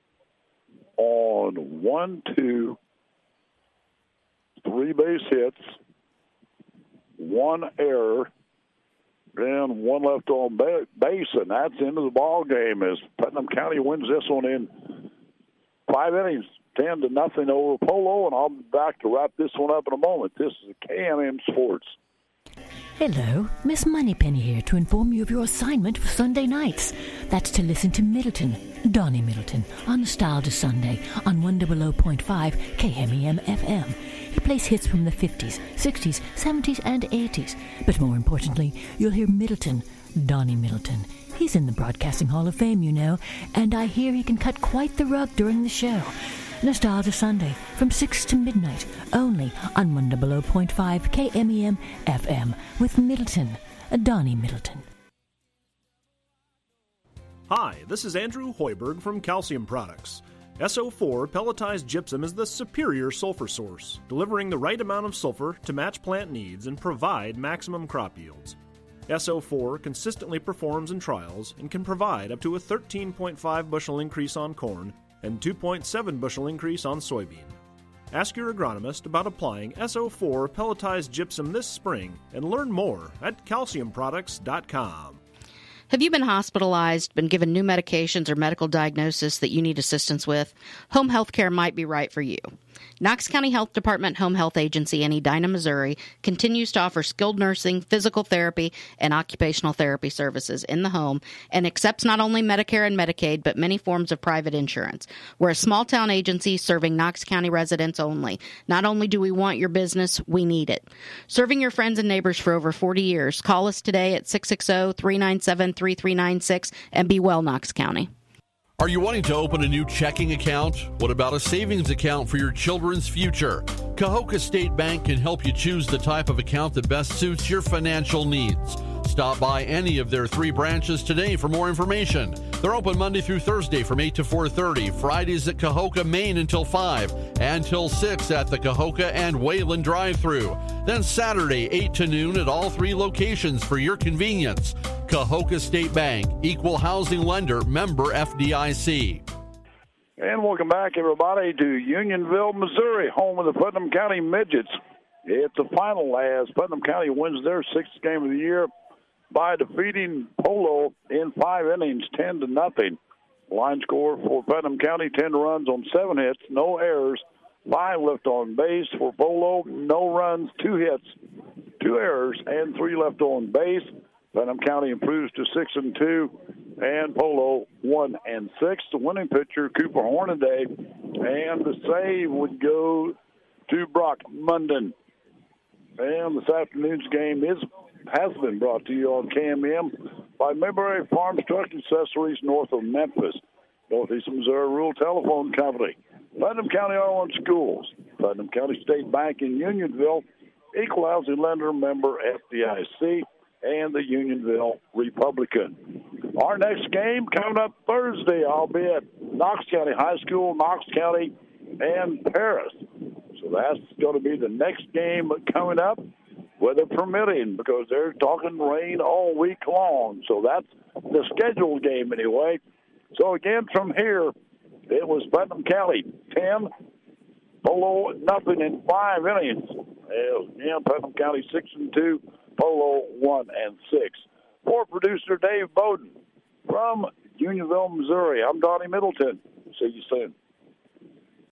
on one, two, three base hits, one error, and one left on base, and that's the end of the ball game as Putnam County wins this one in five innings, ten to nothing over Polo, and I'll be back to wrap this one up in a moment. This is K M M Sports. Hello, Miss Moneypenny here to inform you of your assignment for Sunday nights. That's to listen to Middleton, Donnie Middleton, on Nostalgia Sunday on one hundred point five K M E M F M. He plays hits from the fifties, sixties, seventies, and eighties. But more importantly, you'll hear Middleton, Donnie Middleton. He's in the Broadcasting Hall of Fame, you know, and I hear he can cut quite the rug during the show. Nostalgia Sunday from six to midnight, only on one hundred point five K M E M F M with Middleton, Donnie Middleton. Hi, this is Andrew Hoiberg from Calcium Products. S O four pelletized gypsum is the superior sulfur source, delivering the right amount of sulfur to match plant needs and provide maximum crop yields. S O four consistently performs in trials and can provide up to a thirteen point five bushel increase on corn and two point seven bushel increase on soybean. Ask your agronomist about applying S O four pelletized gypsum this spring and learn more at calcium products dot com. Have you been hospitalized, been given new medications or medical diagnosis that you need assistance with? Home health care might be right for you. Knox County Health Department Home Health Agency in Edina, Missouri continues to offer skilled nursing, physical therapy, and occupational therapy services in the home and accepts not only Medicare and Medicaid, but many forms of private insurance. We're a small-town agency serving Knox County residents only. Not only do we want your business, we need it. Serving your friends and neighbors for over forty years. Call us today at six six zero, three nine seven, three three nine six and be well, Knox County. Are you wanting to open a new checking account? What about a savings account for your children's future? Cahokia State Bank can help you choose the type of account that best suits your financial needs. Stop by any of their three branches today for more information. They're open Monday through Thursday from eight to four thirty, Fridays at Cahokia, Maine until five, and till six at the Cahokia and Wayland drive-thru. Then Saturday, eight to noon at all three locations for your convenience. Cahokia State Bank, equal housing lender, member F D I C. And welcome back, everybody, to Unionville, Missouri, home of the Putnam County Midgets. It's a final as Putnam County wins their sixth game of the year by defeating Polo in five innings, ten to nothing. Line score for Putnam County, ten runs on seven hits, no errors, five left on base for Polo, no runs, two hits, two errors, and three left on base. Putnam County improves to six and two, and Polo one and six. The winning pitcher, Cooper Hornaday, and the save would go to Brock Munden. And this afternoon's game is has been brought to you on K M M by Mayberry Farms Truck Accessories north of Memphis, Northeastern Missouri Rural Telephone Company, Putnam County R one Schools, Putnam County State Bank in Unionville, equal housing lender, member F D I C, and the Unionville Republican. Our next game coming up Thursday, albeit Knox County High School, Knox County, and Paris. So that's going to be the next game coming up. weather permitting, because they're talking rain all week long. So that's the scheduled game anyway. So again, from here, it was Putnam County ten, Polo nothing in five innings. Again, Putnam County six and two, Polo one and six. For producer Dave Bowden from Unionville, Missouri, I'm Donnie Middleton. See you soon.